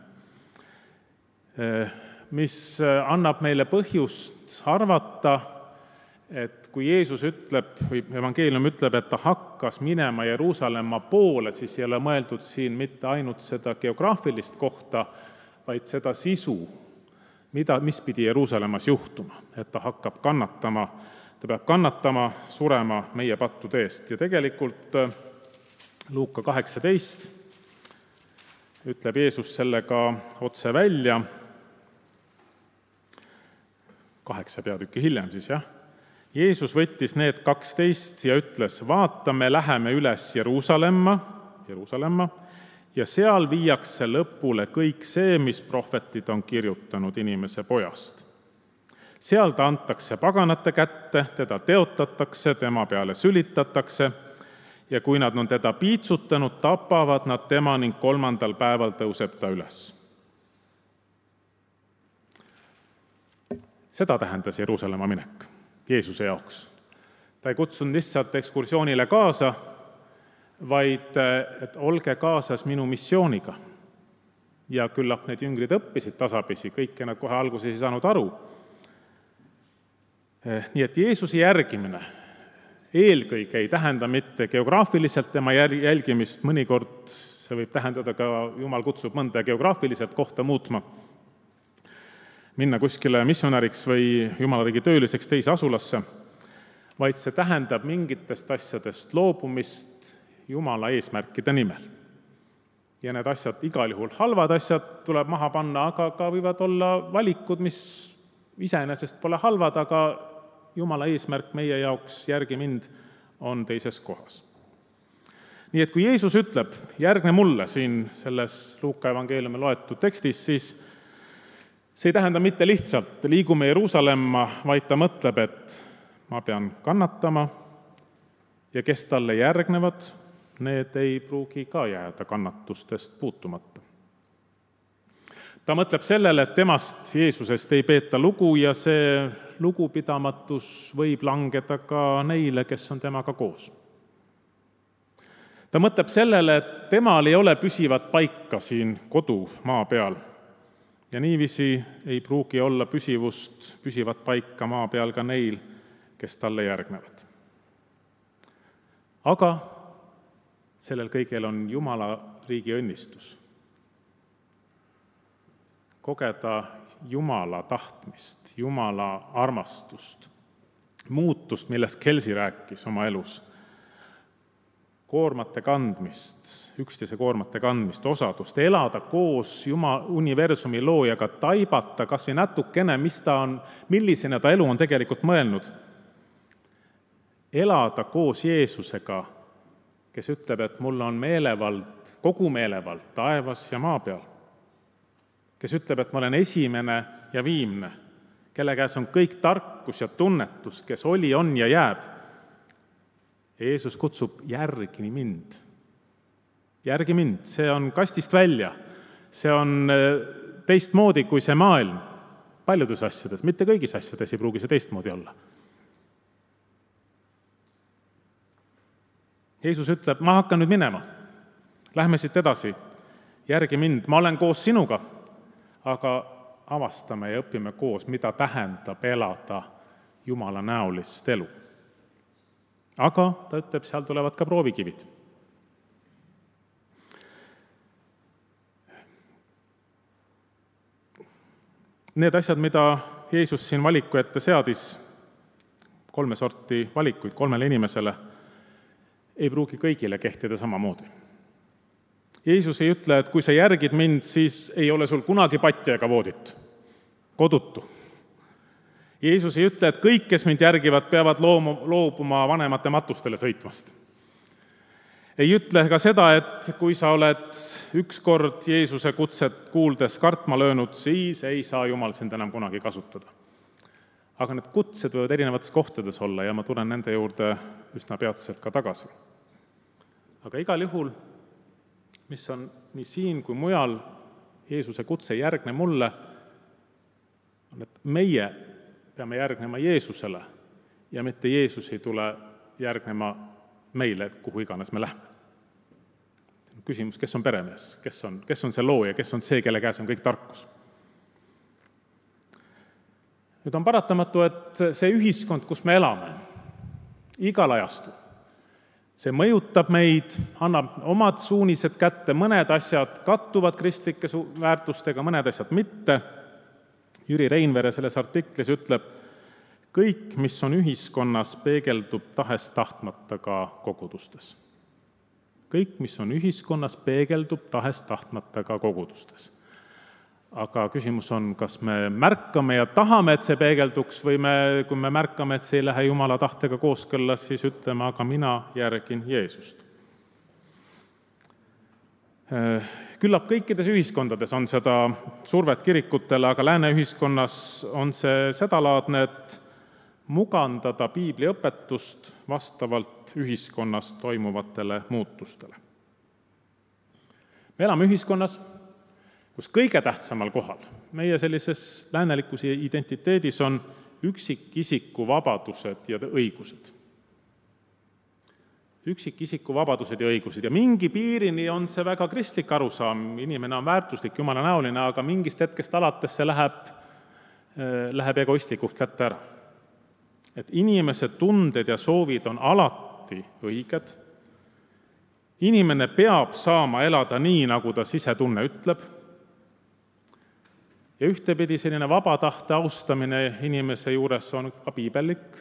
Mis annab meile põhjust arvata, et kui Jeesus ütleb, või evangeelium ütleb, et ta hakkas minema Jeruusalemma poole, siis ei ole mõeldud siin mitte ainult seda geograafilist kohta, vaid seda sisu, mida, mis pidi Jeruusalemmas juhtuma, et ta hakkab kannatama, ta peab kannatama, surema meie pattude eest. Ja tegelikult Luuka kaheksateist ütleb Jeesus sellega otse välja, kaheksa peatükki hiljem siis, jah. Jeesus võttis need kaksteist ja ütles, vaata, me läheme üles Jeruusalemma, Jeruusalemma ja seal viiakse lõpule kõik see, mis prohvetid on kirjutanud inimese pojast. Seal ta antakse paganate kätte, teda teotatakse, tema peale sülitatakse ja kui nad on teda piitsutanud, tapavad nad tema ning kolmandal päeval tõuseb ta üles. Seda tähendas Jeruusalemma minek Jeesuse jaoks. Ta ei kutsunud lihtsalt ekskursioonile kaasa, vaid et olge kaasas minu missiooniga. Ja küllap need jüngrid õppisid tasapisi, kõike nad kohe alguses ei saanud aru. Nii et Jeesuse järgimine eelkõige ei tähenda mitte geograafiliselt tema jälgimist, mõnikord see võib tähendada ka, Jumal kutsub mõnda geograafiliselt kohta muutma, minna kuskile missionäriks või Jumalariigi tööliseks teise asulasse, vaid see tähendab mingitest asjadest loobumist Jumala eesmärkide nimel. Ja need asjad, igal juhul halvad asjad tuleb maha panna, aga ka võivad olla valikud, mis iseenesest pole halvad, aga Jumala eesmärk meie jaoks järgi mind on teises kohas. Nii et kui Jeesus ütleb, järgne mulle siin selles Luuka evangeeliumi loetud tekstis, siis see ei tähenda mitte lihtsalt liigume Jeruusalemma, vaid ta mõtleb, et ma pean kannatama ja kes talle järgnevad, need ei pruugi ka jääda kannatustest puutumata. Ta mõtleb sellele, et temast Jeesusest ei peeta lugu ja see lugupidamatus võib langeda ka neile, kes on temaga koos. Ta mõtleb sellele, et temal ei ole püsivat paika siin kodu maa peal ja niiviisi ei pruugi olla püsivust, püsivat paika maa peal ka neil, kes talle järgnevad. Aga sellel kõigel on Jumala riigi õnnistus. Kogeda Jumala tahtmist, Jumala armastust, muutust, millest Kelsi rääkis oma elus, koormate kandmist, üksteise koormate kandmist, osadust, elada koos Jumal, universumi loojaga, taibata kas või natukene, mis ta on, millisena ta elu on tegelikult mõelnud. Elada koos Jeesusega, kes ütleb, et mul on meelevald, kogu meelevald taevas ja maa peal, kes ütleb, et ma olen esimene ja viimne, kelle käes on kõik tarkus ja tunnetus, kes oli, on ja jääb. Ja Jeesus kutsub järgi mind. Järgi mind, see on kastist välja. See on teistmoodi kui see maailm. Paljudes asjades, mitte kõigis asjades ei pruugi see teistmoodi olla. Jeesus ütleb, ma hakkan nüüd minema. Lähme siit edasi. Järgi mind, ma olen koos sinuga, aga avastame ja õpime koos, mida tähendab elada Jumala näolist elu. Aga ta ütleb, seal tulevad ka proovikivid. Need asjad, mida Jeesus siin valiku ette seadis, kolme sorti valikuid kolmele inimesele, ei pruugi kõigile kehtida samamoodi. Jeesus ei ütle, et kui sa järgid mind, siis ei ole sul kunagi patti ega voodit, kodutu. Jeesus ei ütle, et kõik, kes mind järgivad, peavad loobuma vanemate matustele sõitmast. Ei ütle ka seda, et kui sa oled ükskord Jeesuse kutset kuuldes kartma löönud, siis ei saa Jumal sind enam kunagi kasutada. Aga need kutsed võivad erinevates kohtades olla ja ma tulen nende juurde üsna peatselt ka tagasi. Aga igal juhul, mis on nii siin kui mujal Jeesuse kutse järgne mulle, on, et meie peame järgnema Jeesusele ja mitte Jeesus ei tule järgnema meile, kuhu iganes me lähme. Küsimus, kes on peremees, kes on, kes on see looja, kes on see, kelle käes on kõik tarkus. Nüüd on paratamatu, et see ühiskond, kus me elame, igal ajastu, see mõjutab meid, annab omad suunised kätte, mõned asjad kattuvad kristlike väärtustega, mõned asjad mitte. Jüri Reinvere selles artiklis ütleb, kõik, mis on ühiskonnas, peegeldub tahest tahtmata ka kogudustes. Kõik, mis on ühiskonnas, peegeldub tahest tahtmata ka kogudustes. Aga küsimus on, kas me märkame ja tahame, et see peegelduks, või me, kui me märkame, et see ei lähe Jumala tahtega kooskõllas, siis ütleme, aga mina järgin Jeesust. Küllap kõikides ühiskondades on seda survet kirikutele, aga lääne ühiskonnas on see sedalaadne, et mugandada piibli õpetust vastavalt ühiskonnas toimuvatele muutustele. Me elame ühiskonnas, kus kõige tähtsamal kohal meie sellises läänelikus identiteedis on üksikisiku vabadused ja õigused. Üksikisiku vabadused ja õigused. Ja mingi piirini on see väga kristlik arusaam. Inimene on väärtuslik, Jumala näoline, aga mingist hetkest alates see läheb, läheb egoistlikuks kätte ära. Et inimese tunded ja soovid on alati õiged. Inimene peab saama elada nii, nagu ta sisetunne ütleb. Ja ühtepidi selline vaba tahte austamine inimese juures on ka piibellik.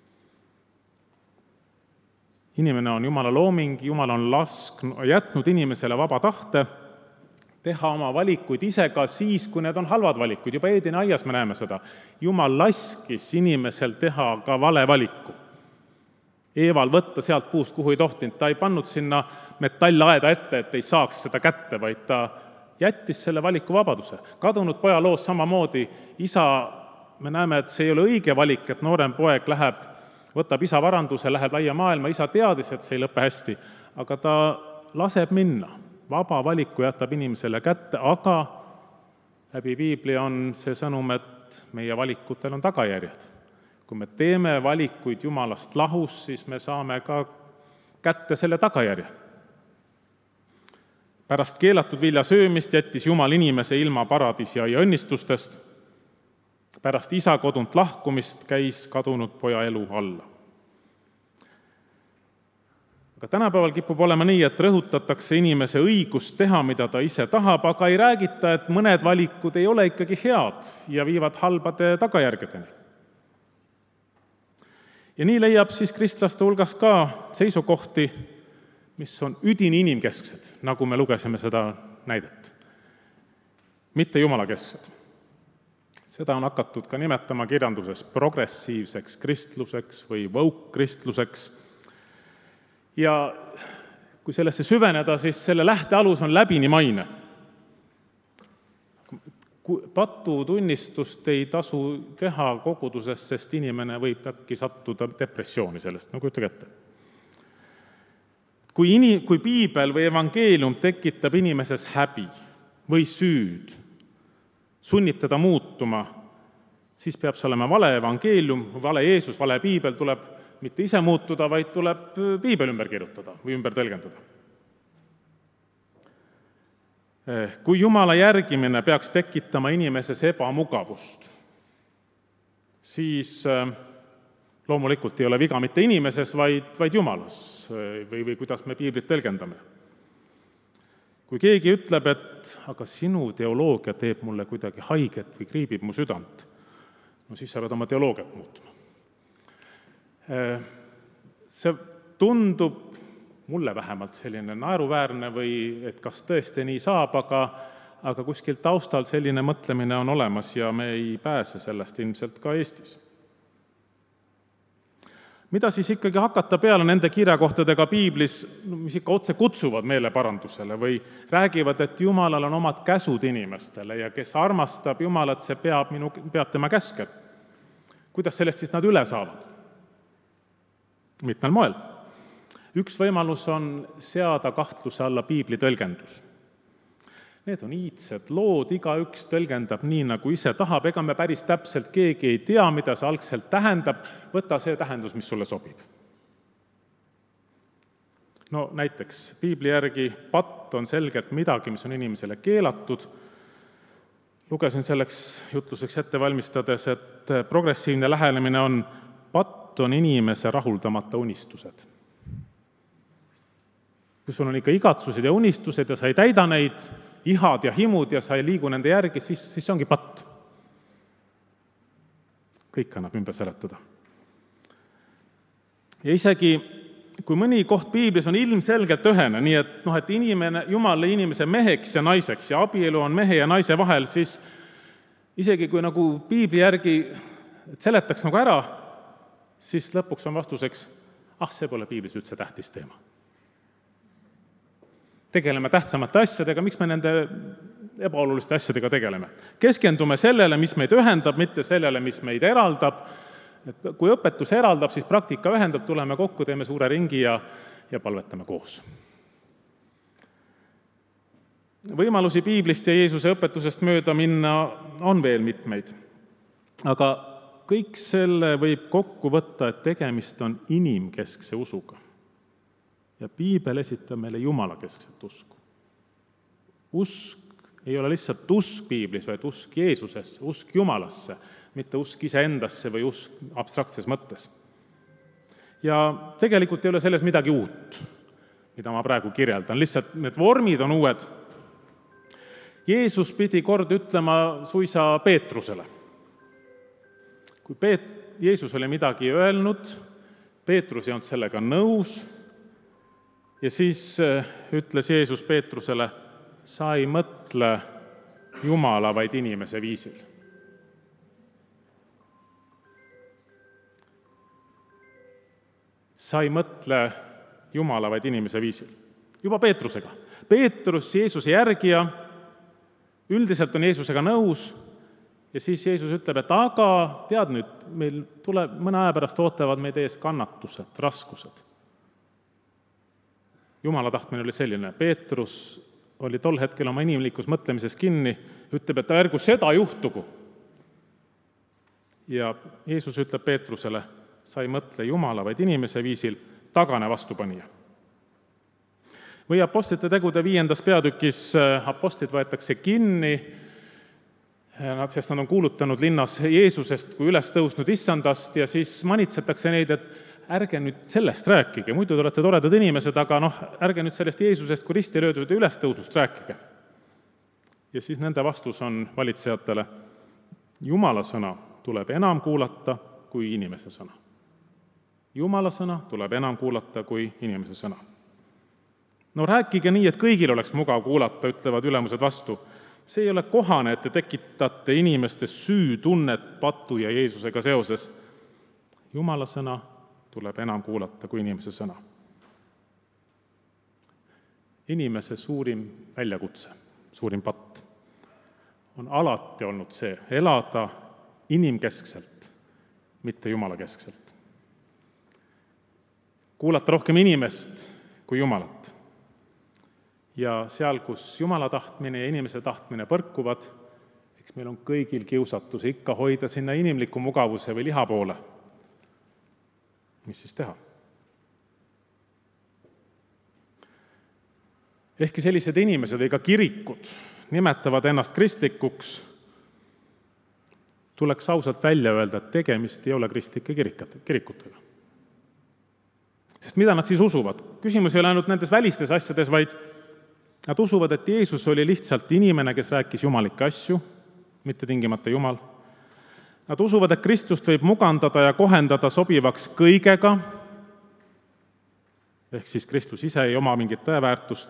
Inimene on Jumala looming, Jumal on lask, jätnud inimesele vaba tahte teha oma valikuid ise ka siis, kui need on halvad valikuid. Juba Eedeni aias me näeme seda. Jumal laskis inimesel teha ka vale valiku. Eeval võtta sealt puust, kuhu ei tohtinud. Ta ei pannud sinna metallaeda ette, et ei saaks seda kätte, vaid ta jättis selle valiku vabaduse. Kadunud poja loos samamoodi. Isa, me näeme, et see ei ole õige valik, et noorem poeg läheb, võtab isa varanduse, läheb laia maailma. Isa teadis, et see ei lõpe hästi, aga ta laseb minna. Vaba valiku jätab inimesele kätte, aga läbi piibli on see sõnum, et meie valikutel on tagajärjed. Kui me teeme valikuid Jumalast lahus, siis me saame ka kätte selle tagajärje. Pärast keelatud vilja söömist jättis Jumal inimese ilma paradiisi ja õnnistustest. Pärast isa kodunt lahkumist käis kadunud poja elu alla. Aga tänapäeval kipub olema nii, et rõhutatakse inimese õigust teha, mida ta ise tahab, aga ei räägita, et mõned valikud ei ole ikkagi head ja viivad halbade tagajärgedeni. Ja nii leiab siis kristlaste hulgas ka seisukohti, mis on üdini inimkesksed, nagu me lugesime seda näidet. Mitte jumalakesksed. Seda on hakatud ka nimetama kirjanduses progressiivseks kristluseks või woke kristluseks. Ja kui sellesse süveneda, siis selle lähtealus on läbini maine. patutunnistust ei tasu teha koguduses, sest inimene võib äkki sattuda depressiooni sellest, no kujutage ette. Kui, ini, kui piibel või evangeelium tekitab inimeses häbi või süüd, sunnib teda muutuma, siis peab see olema vale evangeelium, vale Jeesus, vale piibel, tuleb mitte ise muutuda, vaid tuleb piibel ümber kirjutada või ümber tõlgendada. Kui Jumala järgimine peaks tekitama inimeses ebamugavust, siis loomulikult ei ole viga mitte inimeses, vaid, vaid Jumalas või, või kuidas me piiblit tõlgendame. Kui keegi ütleb, et aga sinu teoloogia teeb mulle kuidagi haiget või kriibib mu südant, no siis sa pead oma teoloogiat muutma. See tundub mulle vähemalt selline naeruväärne või et kas tõesti nii saab, aga, aga kuskil taustal selline mõtlemine on olemas ja me ei pääse sellest ilmselt ka Eestis. Mida siis ikkagi hakata peale nende kirjakohtadega piiblis, mis ikka otse kutsuvad meeleparandusele või räägivad, et Jumalal on omad käsud inimestele ja kes armastab Jumalat, see peab, minu, peab tema käske. Kuidas sellest siis nad üle saavad? Mitmel moel. Üks võimalus on seada kahtluse alla piibli tõlgendus. Need on iidsed lood, igaüks tõlgendab nii, nagu ise tahab, ega me päris täpselt keegi ei tea, mida see algselt tähendab, võta see tähendus, mis sulle sobib. No näiteks, piibli järgi patt on selgelt midagi, mis on inimesele keelatud. Lugesin selleks jutluseks ette valmistades, et progressiivne lähenemine on, patt on inimese rahuldamata unistused. Kui sul on ikka igatsused ja unistused ja sa ei täida neid, ihad ja himud ja sa ei liigu nende järgi, siis, siis see ongi patt. Kõik annab ümber seletada. Ja isegi, kui mõni koht piiblis on ilmselgelt ühene, nii et, noh, et inimene, Jumal lõi inimese meheks ja naiseks ja abielu on mehe ja naise vahel, siis isegi kui nagu piibli järgi seletaks nagu ära, siis lõpuks on vastuseks, ah, see pole piiblis üldse tähtis teema. Tegeleme tähtsamate asjadega, miks me nende ebaoluliste asjadega tegeleme. Keskendume sellele, mis meid ühendab, mitte sellele, mis meid eraldab. Et kui õpetus eraldab, siis praktika ühendab, tuleme kokku, teeme suure ringi ja, ja palvetame koos. Võimalusi piiblist ja Jeesuse õpetusest mööda minna on veel mitmeid. Aga kõik selle võib kokku võtta, et tegemist on inimkeskse usuga. Ja piibel esitab meile Jumala keskset usku. Usk ei ole lihtsalt usk piiblis, vaid usk Jeesusesse, usk Jumalasse, mitte usk iseendasse või usk abstraktses mõttes. Ja tegelikult ei ole selles midagi uut, mida ma praegu kirjeldan. Lihtsalt need vormid on uued. Jeesus pidi kord ütlema suisa Peetrusele. Kui Peet- Jeesus oli midagi öelnud, Peetrus ei olnud sellega nõus, ja siis ütles Jeesus Peetrusele, sa ei mõtle Jumala, vaid inimese viisil. Sa ei mõtle Jumala, vaid inimese viisil. Juba Peetrusega. Peetrus, Jeesuse järgija, üldiselt on Jeesusega nõus ja siis Jeesus ütleb, et aga tead nüüd, meil tuleb, mõne aja pärast ootavad meid ees kannatused, raskused. Jumala tahtmine oli selline. Peetrus oli tol hetkel oma inimlikus mõtlemises kinni, ütleb, et ärgu seda juhtugu. Ja Jeesus ütleb Peetrusele, sa ei mõtle Jumala, vaid inimese viisil, tagane vastupanija. Või apostlite tegude viiendas peatükis apostlid võetakse kinni, nad, sest nad on kuulutanud linnas Jeesusest kui üles tõusnud issandast ja siis manitsetakse neid, et ärge nüüd sellest rääkige, muidu te olete toredad inimesed, aga noh, ärge nüüd sellest Jeesusest kui risti löödud ja ülestõusust rääkige. Ja siis nende vastus on valitsejatele, Jumala sõna tuleb enam kuulata kui inimese sõna. Jumala sõna tuleb enam kuulata kui inimese sõna. No rääkige nii, et kõigil oleks mugav kuulata, ütlevad ülemused vastu. See ei ole kohane, et te tekitate inimeste süütunnet patu ja Jeesusega seoses. Jumala sõna tuleb enam kuulata kui inimese sõna. Inimese suurim väljakutse, suurim patt on alati olnud see, elada inimkeskselt, mitte jumalakeskselt. Kuulata rohkem inimest kui Jumalat. Ja seal, kus Jumala tahtmine ja inimese tahtmine põrkuvad, eks meil on kõigil kiusatus ikka hoida sinna inimliku mugavuse või liha poole. Mis siis teha? Ehkki sellised inimesed või ka kirikud nimetavad ennast kristlikuks, tuleks ausalt välja öelda, et tegemist ei ole kristlike kirikutega. Sest mida nad siis usuvad? Küsimus ei ole ainult nendes välistes asjades, vaid nad usuvad, et Jeesus oli lihtsalt inimene, kes rääkis jumalikke asju, mitte tingimata Jumal. Nad usuvad, et Kristust võib mugandada ja kohendada sobivaks kõigega, ehk siis Kristus ise ei oma mingit tõeväärtust.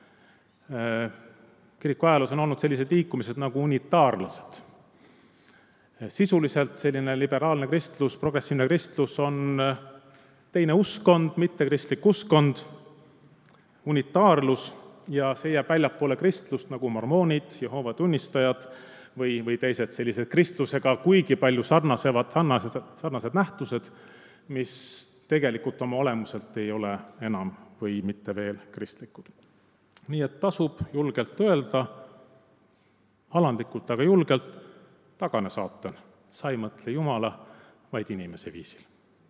Kiriku ajaloos on olnud sellised liikumised nagu unitaarlased. Sisuliselt selline liberaalne kristlus, progressiivne kristlus on teine uskond, mitte kristlik uskond, unitaarlus, ja see jääb väljapoole kristlust nagu mormoonid, Jehoova tunnistajad või, või teised sellised kristlusega kuigi palju sarnasevad, sarnased, sarnased nähtused, mis tegelikult oma olemuselt ei ole enam või mitte veel kristlikud. Nii et tasub julgelt öelda, alandlikult, aga julgelt, tagane saatan, sa ei mõtle Jumala, vaid inimese viisil.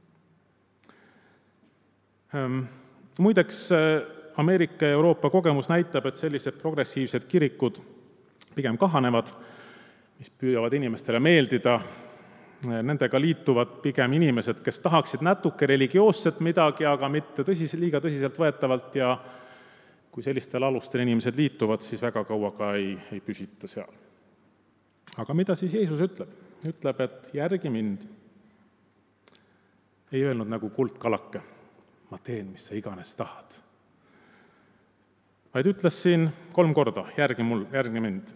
Muideks, Ameerika ja Euroopa kogemus näitab, et sellised progressiivsed kirikud pigem kahanevad, mis püüavad inimestele meeldida. Nendega liituvad pigem inimesed, kes tahaksid natuke religioosset midagi, aga mitte tõsis, liiga tõsiselt võetavalt, ja kui sellistel alustel inimesed liituvad, siis väga kaua ka ei, ei püsita seal. Aga mida siis Jeesus ütleb? Ütleb, et järgi mind. Ei öelnud nagu kuldkalake, ma teen, mis sa iganes tahad. Vaid ütles siin kolm korda, järgi mul, järgi mind.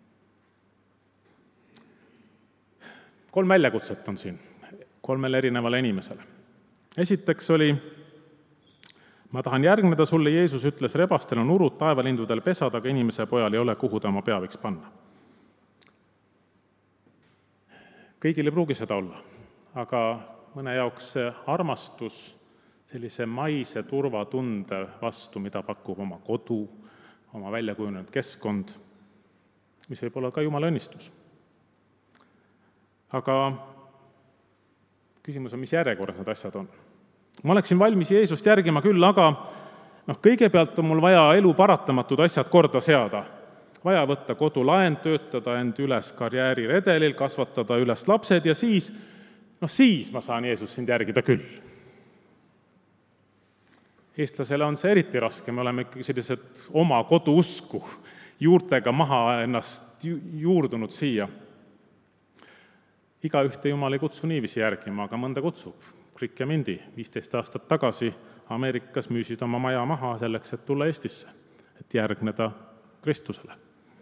Kolm väljakutset on siin, kolmele erinevale inimesele. Esiteks oli, ma tahan järgneda sulle, Jeesus ütles, rebastel on urud, taevalindudel pesad, aga inimese pojal ei ole, kuhu ta oma pea võiks panna. Kõigil ei pruugi seda olla, aga mõne jaoks see armastus sellise maise turvatunde vastu, mida pakub oma kodu, oma väljakujunenud keskkond, mis võib olla ka Jumala õnnistus. Aga küsimus on, mis järjekorras need asjad on. Ma oleksin valmis Jeesust järgima küll, aga noh, kõigepealt on mul vaja elu paratamatud asjad korda seada. Vaja võtta kodulaen, töötada end üles karjääriredelil, kasvatada üles lapsed ja siis, noh siis ma saan Jeesus sind järgida küll. Eestlasele on see eriti raske, me oleme ikkagi sellised oma koduusku juurtega maha ennast juurdunud siia. Iga ühte Jumal ei kutsu niiviisi järgima, aga mõnda kutsub. Krik ja Mindi viisteist aastat tagasi Ameerikas müüsid oma maja maha selleks, et tulla Eestisse, et järgneda Kristusele.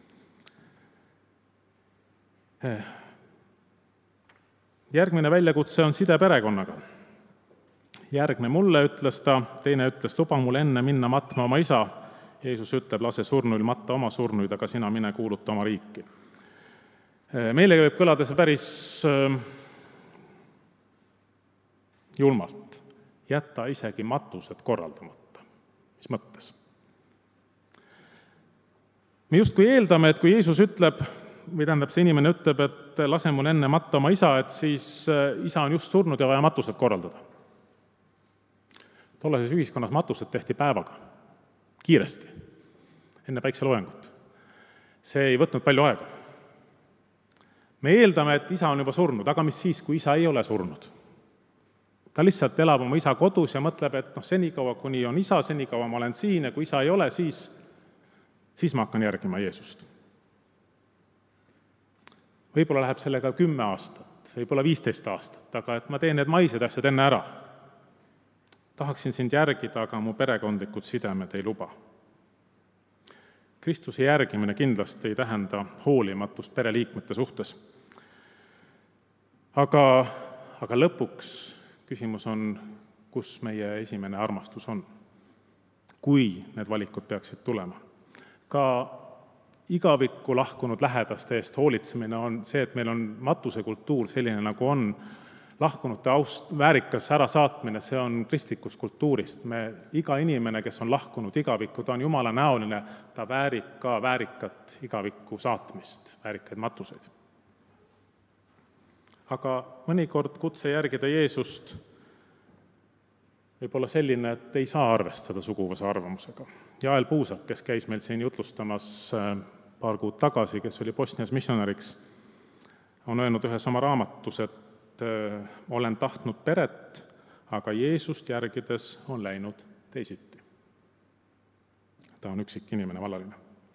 Järgmine väljakutse on side perekonnaga. Järgne mulle, ütles ta, teine ütles, luba mul enne minna matma oma isa. Jeesus ütleb, lase surnuil matta oma surnuid, aga sina mine kuuluta oma riiki. Meile võib kõlada see päris julmalt. Jätta isegi matused korraldamata. Mis mõttes? Me justkui eeldame, et kui Jeesus ütleb, või tähendab see inimene ütleb, et lase mul enne matta oma isa, et siis isa on just surnud ja vaja matused korraldada. Tollases ühiskonnas matused tehti päevaga, kiiresti, enne päikseloojangut. See ei võtnud palju aega. Me eeldame, et isa on juba surnud, aga mis siis, kui isa ei ole surnud? Ta lihtsalt elab oma isa kodus ja mõtleb, et noh, senikaua, kuni on isa, senikaua ma olen siin ja kui isa ei ole, siis, siis ma hakkan järgima Jeesust. Võib-olla läheb sellega kümme aastat, võib-olla viisteist aastat, aga et ma teen need maised asjad enne ära. Tahaksin sind järgida, aga mu perekondlikud sidemed ei luba. Kristuse järgimine kindlasti ei tähenda hoolimatust pereliikmete suhtes. Aga, aga lõpuks küsimus on, kus meie esimene armastus on, kui need valikud peaksid tulema. Ka igavikku lahkunud lähedaste eest hoolitsemine on see, et meil on matusekultuur selline, nagu on, lahkunute aust, väärikas ärasaatmine, see on kristlikust kultuurist. Me, iga inimene, kes on lahkunud igavikku, ta on Jumala näoline, ta väärib ka väärikat igavikku saatmist, väärikaid matuseid. Aga mõnikord kutse järgida Jeesust võib olla selline, et ei saa arvestada suguvõsa arvamusega. Jael Puusak, kes käis meil siin jutlustamas paar kuud tagasi, kes oli Bosnias missionäriks, on öelnud ühes oma raamatus, et olen tahtnud peret, aga Jeesust järgides on läinud teisiti. Ta on üksik inimene, vallaline.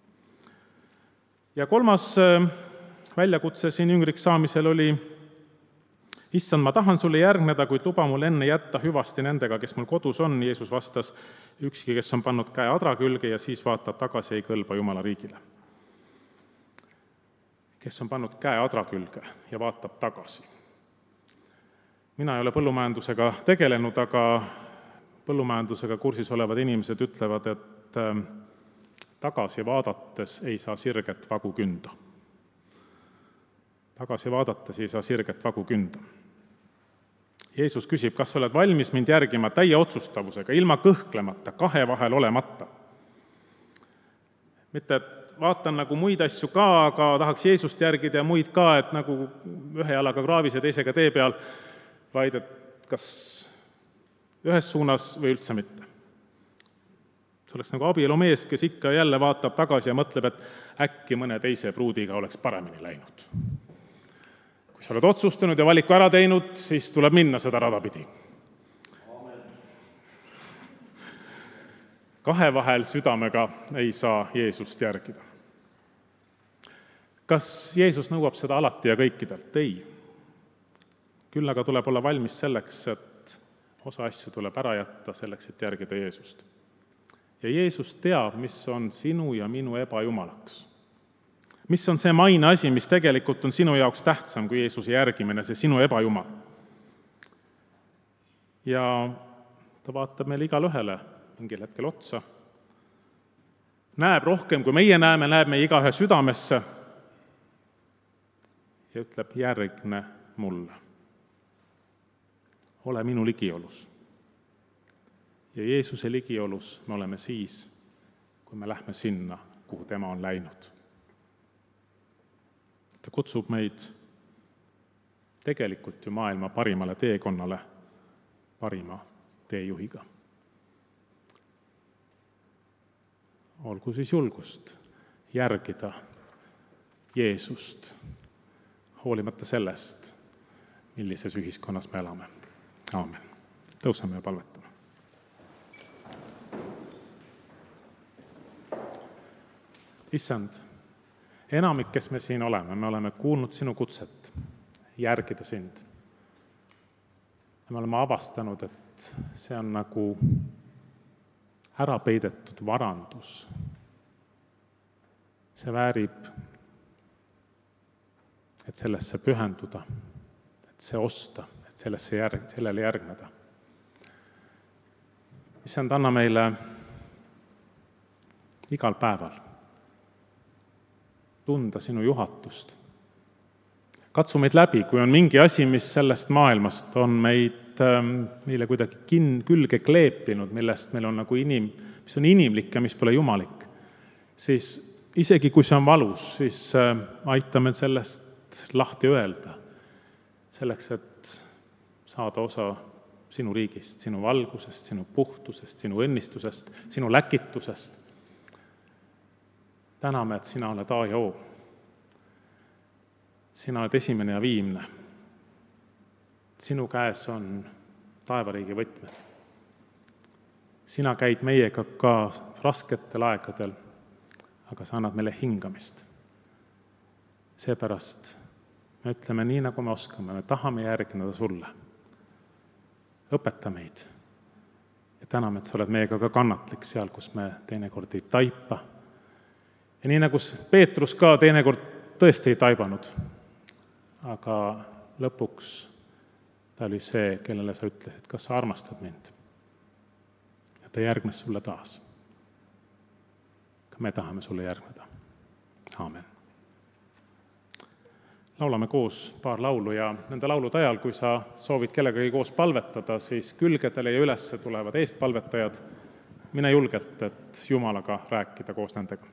Ja kolmas väljakutse siin jüngriks saamisel oli: Issand, ma tahan sulle järgneda, kuid luba mul enne jätta hüvasti nendega, kes mul kodus on. Jeesus vastas: ükski, kes on pannud käe adra külge ja siis vaatab tagasi, ei kõlba Jumala riigile. Kes on pannud käe adra külge ja vaatab tagasi. Mina ei ole põllumajandusega tegelenud, aga põllumajandusega kursis olevad inimesed ütlevad, et tagasi vaadates ei saa sirget vagu künda. Tagasi vaadates ei saa sirget vagu künda. Jeesus küsib, kas oled valmis mind järgima täie otsustavusega, ilma kõhklemata, kahe vahel olemata. Mitte, et vaatan nagu muid asju ka, aga tahaks Jeesust järgida ja muid ka, et nagu ühe jalaga kraavis ja teisega tee peal, vaid et kas ühes suunas või üldse mitte. See oleks nagu abielumees, kes ikka jälle vaatab tagasi ja mõtleb, et äkki mõne teise pruudiga oleks paremini läinud. Kui sa oled otsustanud ja valiku ära teinud, siis tuleb minna seda rada pidi. Kahe vahel südamega ei saa Jeesust järgida. Kas Jeesus nõuab seda alati ja kõikidelt? Ei. Küll aga tuleb olla valmis selleks, et osa asju tuleb ära jätta selleks, et järgida Jeesust. Ja Jeesus teab, mis on sinu ja minu ebajumalaks. Mis on see maine asi, mis tegelikult on sinu jaoks tähtsam kui Jeesuse järgimine, see sinu ebajumal. Ja ta vaatab meil igal ühele mingil hetkel otsa. Näeb rohkem, kui meie näeme, näeb meie igaühe südamesse ja ütleb, järgne mulle. Ole minu ligiolus. Ja Jeesuse ligiolus me oleme siis, kui me lähme sinna, kuhu tema on läinud. Ta kutsub meid tegelikult ju maailma parimale teekonnale, parima teejuhiga. Olgu siis julgust järgida Jeesust, hoolimata sellest, millises ühiskonnas me elame. Aamen. Tõuseme ja palvetame. Issand, enamik, kes me siin oleme, me oleme kuulnud sinu kutset järgida sind. Me oleme avastanud, et see on nagu ära peidetud varandus. See väärib, et sellesse pühenduda, et see osta, et sellesse järg, sellele järgneda. Issand, anna meile igal päeval tunda sinu juhatust. Katsu meid läbi, kui on mingi asi, mis sellest maailmast on meid, meile kuidagi kin, külge kleepinud, millest meil on nagu inim, mis on inimlik ja mis pole jumalik, siis isegi kui see on valus, siis aita meil sellest lahti öelda, selleks, et saada osa sinu riigist, sinu valgusest, sinu puhtusest, sinu õnnistusest, sinu läkitusest. Täname, et sina oled A ja O. Sina oled esimene ja viimne. Sinu käes on taevariigi võtmed. Sina käid meiega ka rasketel aegadel, aga sa annad meile hingamist. Seepärast me ütleme nii, nagu me oskame, me tahame järgneda sulle. Õpeta meid ja täname, et sa oled meiega ka kannatlik seal, kus me teinekord ei taipa. Ja nii nagu Peetrus ka teinekord tõesti ei taibanud, aga lõpuks ta oli see, kellele sa ütlesid, kas sa armastad mind. Ja ta järgnes sulle taas. Ka me tahame sulle järgneda. Aamen. Laulame koos paar laulu ja nende laulude ajal, kui sa soovid kellegagi koos palvetada, siis külgedele ja ülesse tulevad eestpalvetajad. Mine julgelt, et Jumalaga rääkida koos nendega.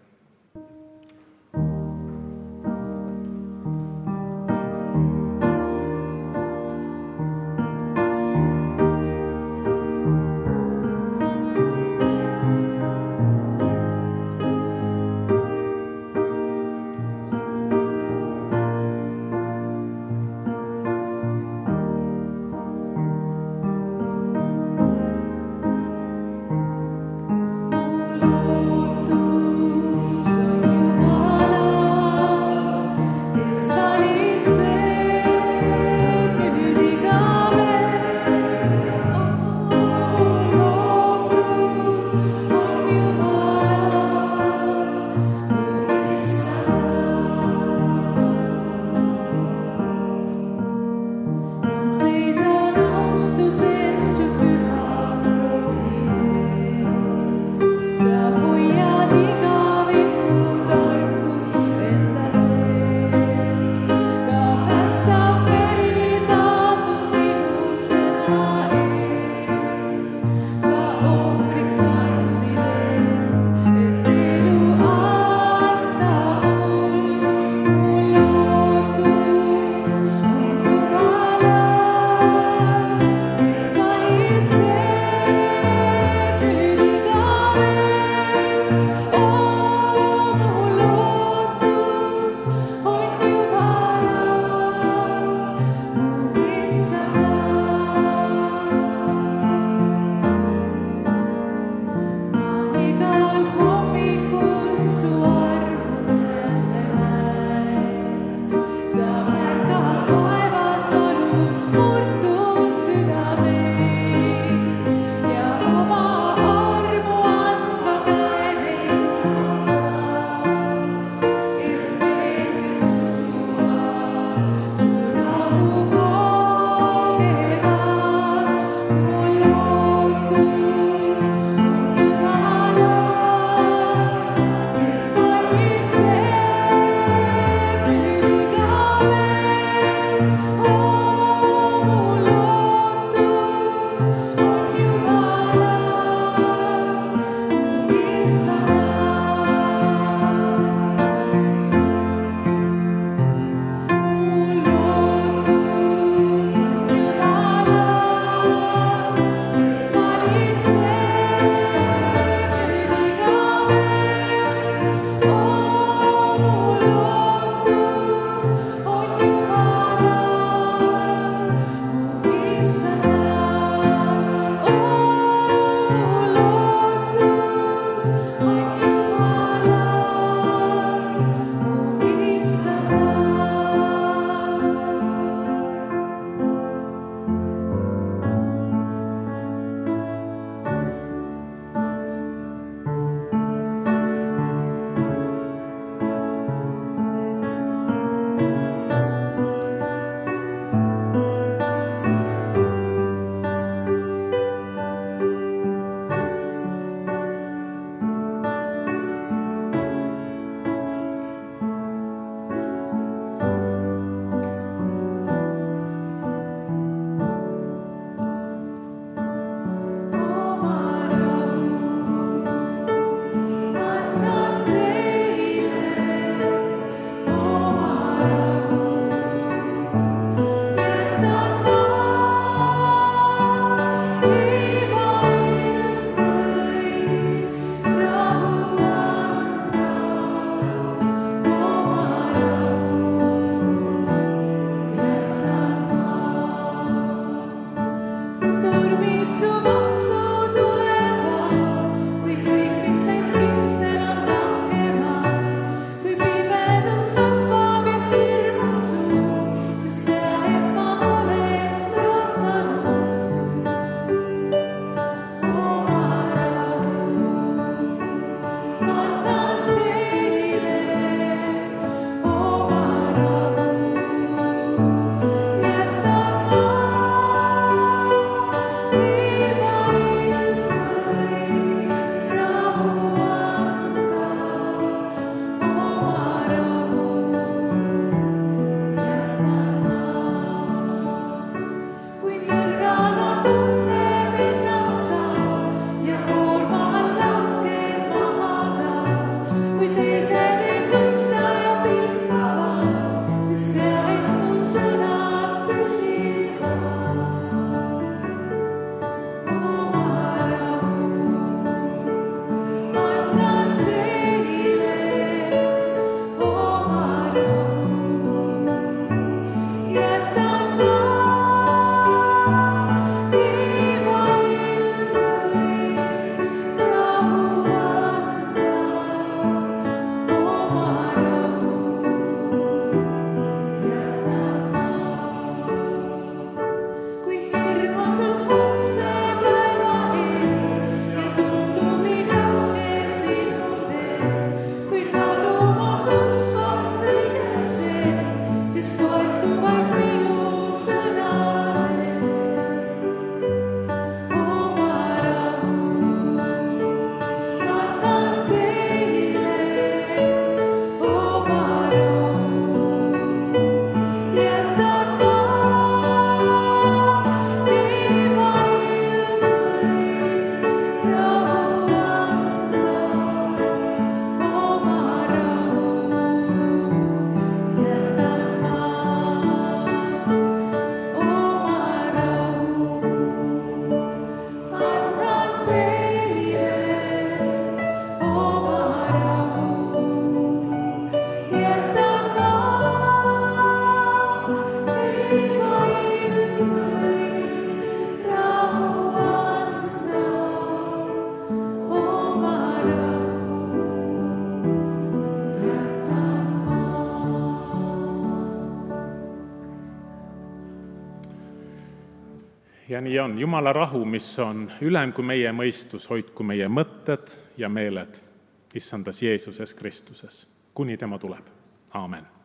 Lootus ja nii on. Jumala rahu, mis on ülem kui meie mõistus, hoidku meie mõtted ja meeled Issandas Jeesuses Kristuses, kuni tema tuleb. Aamen.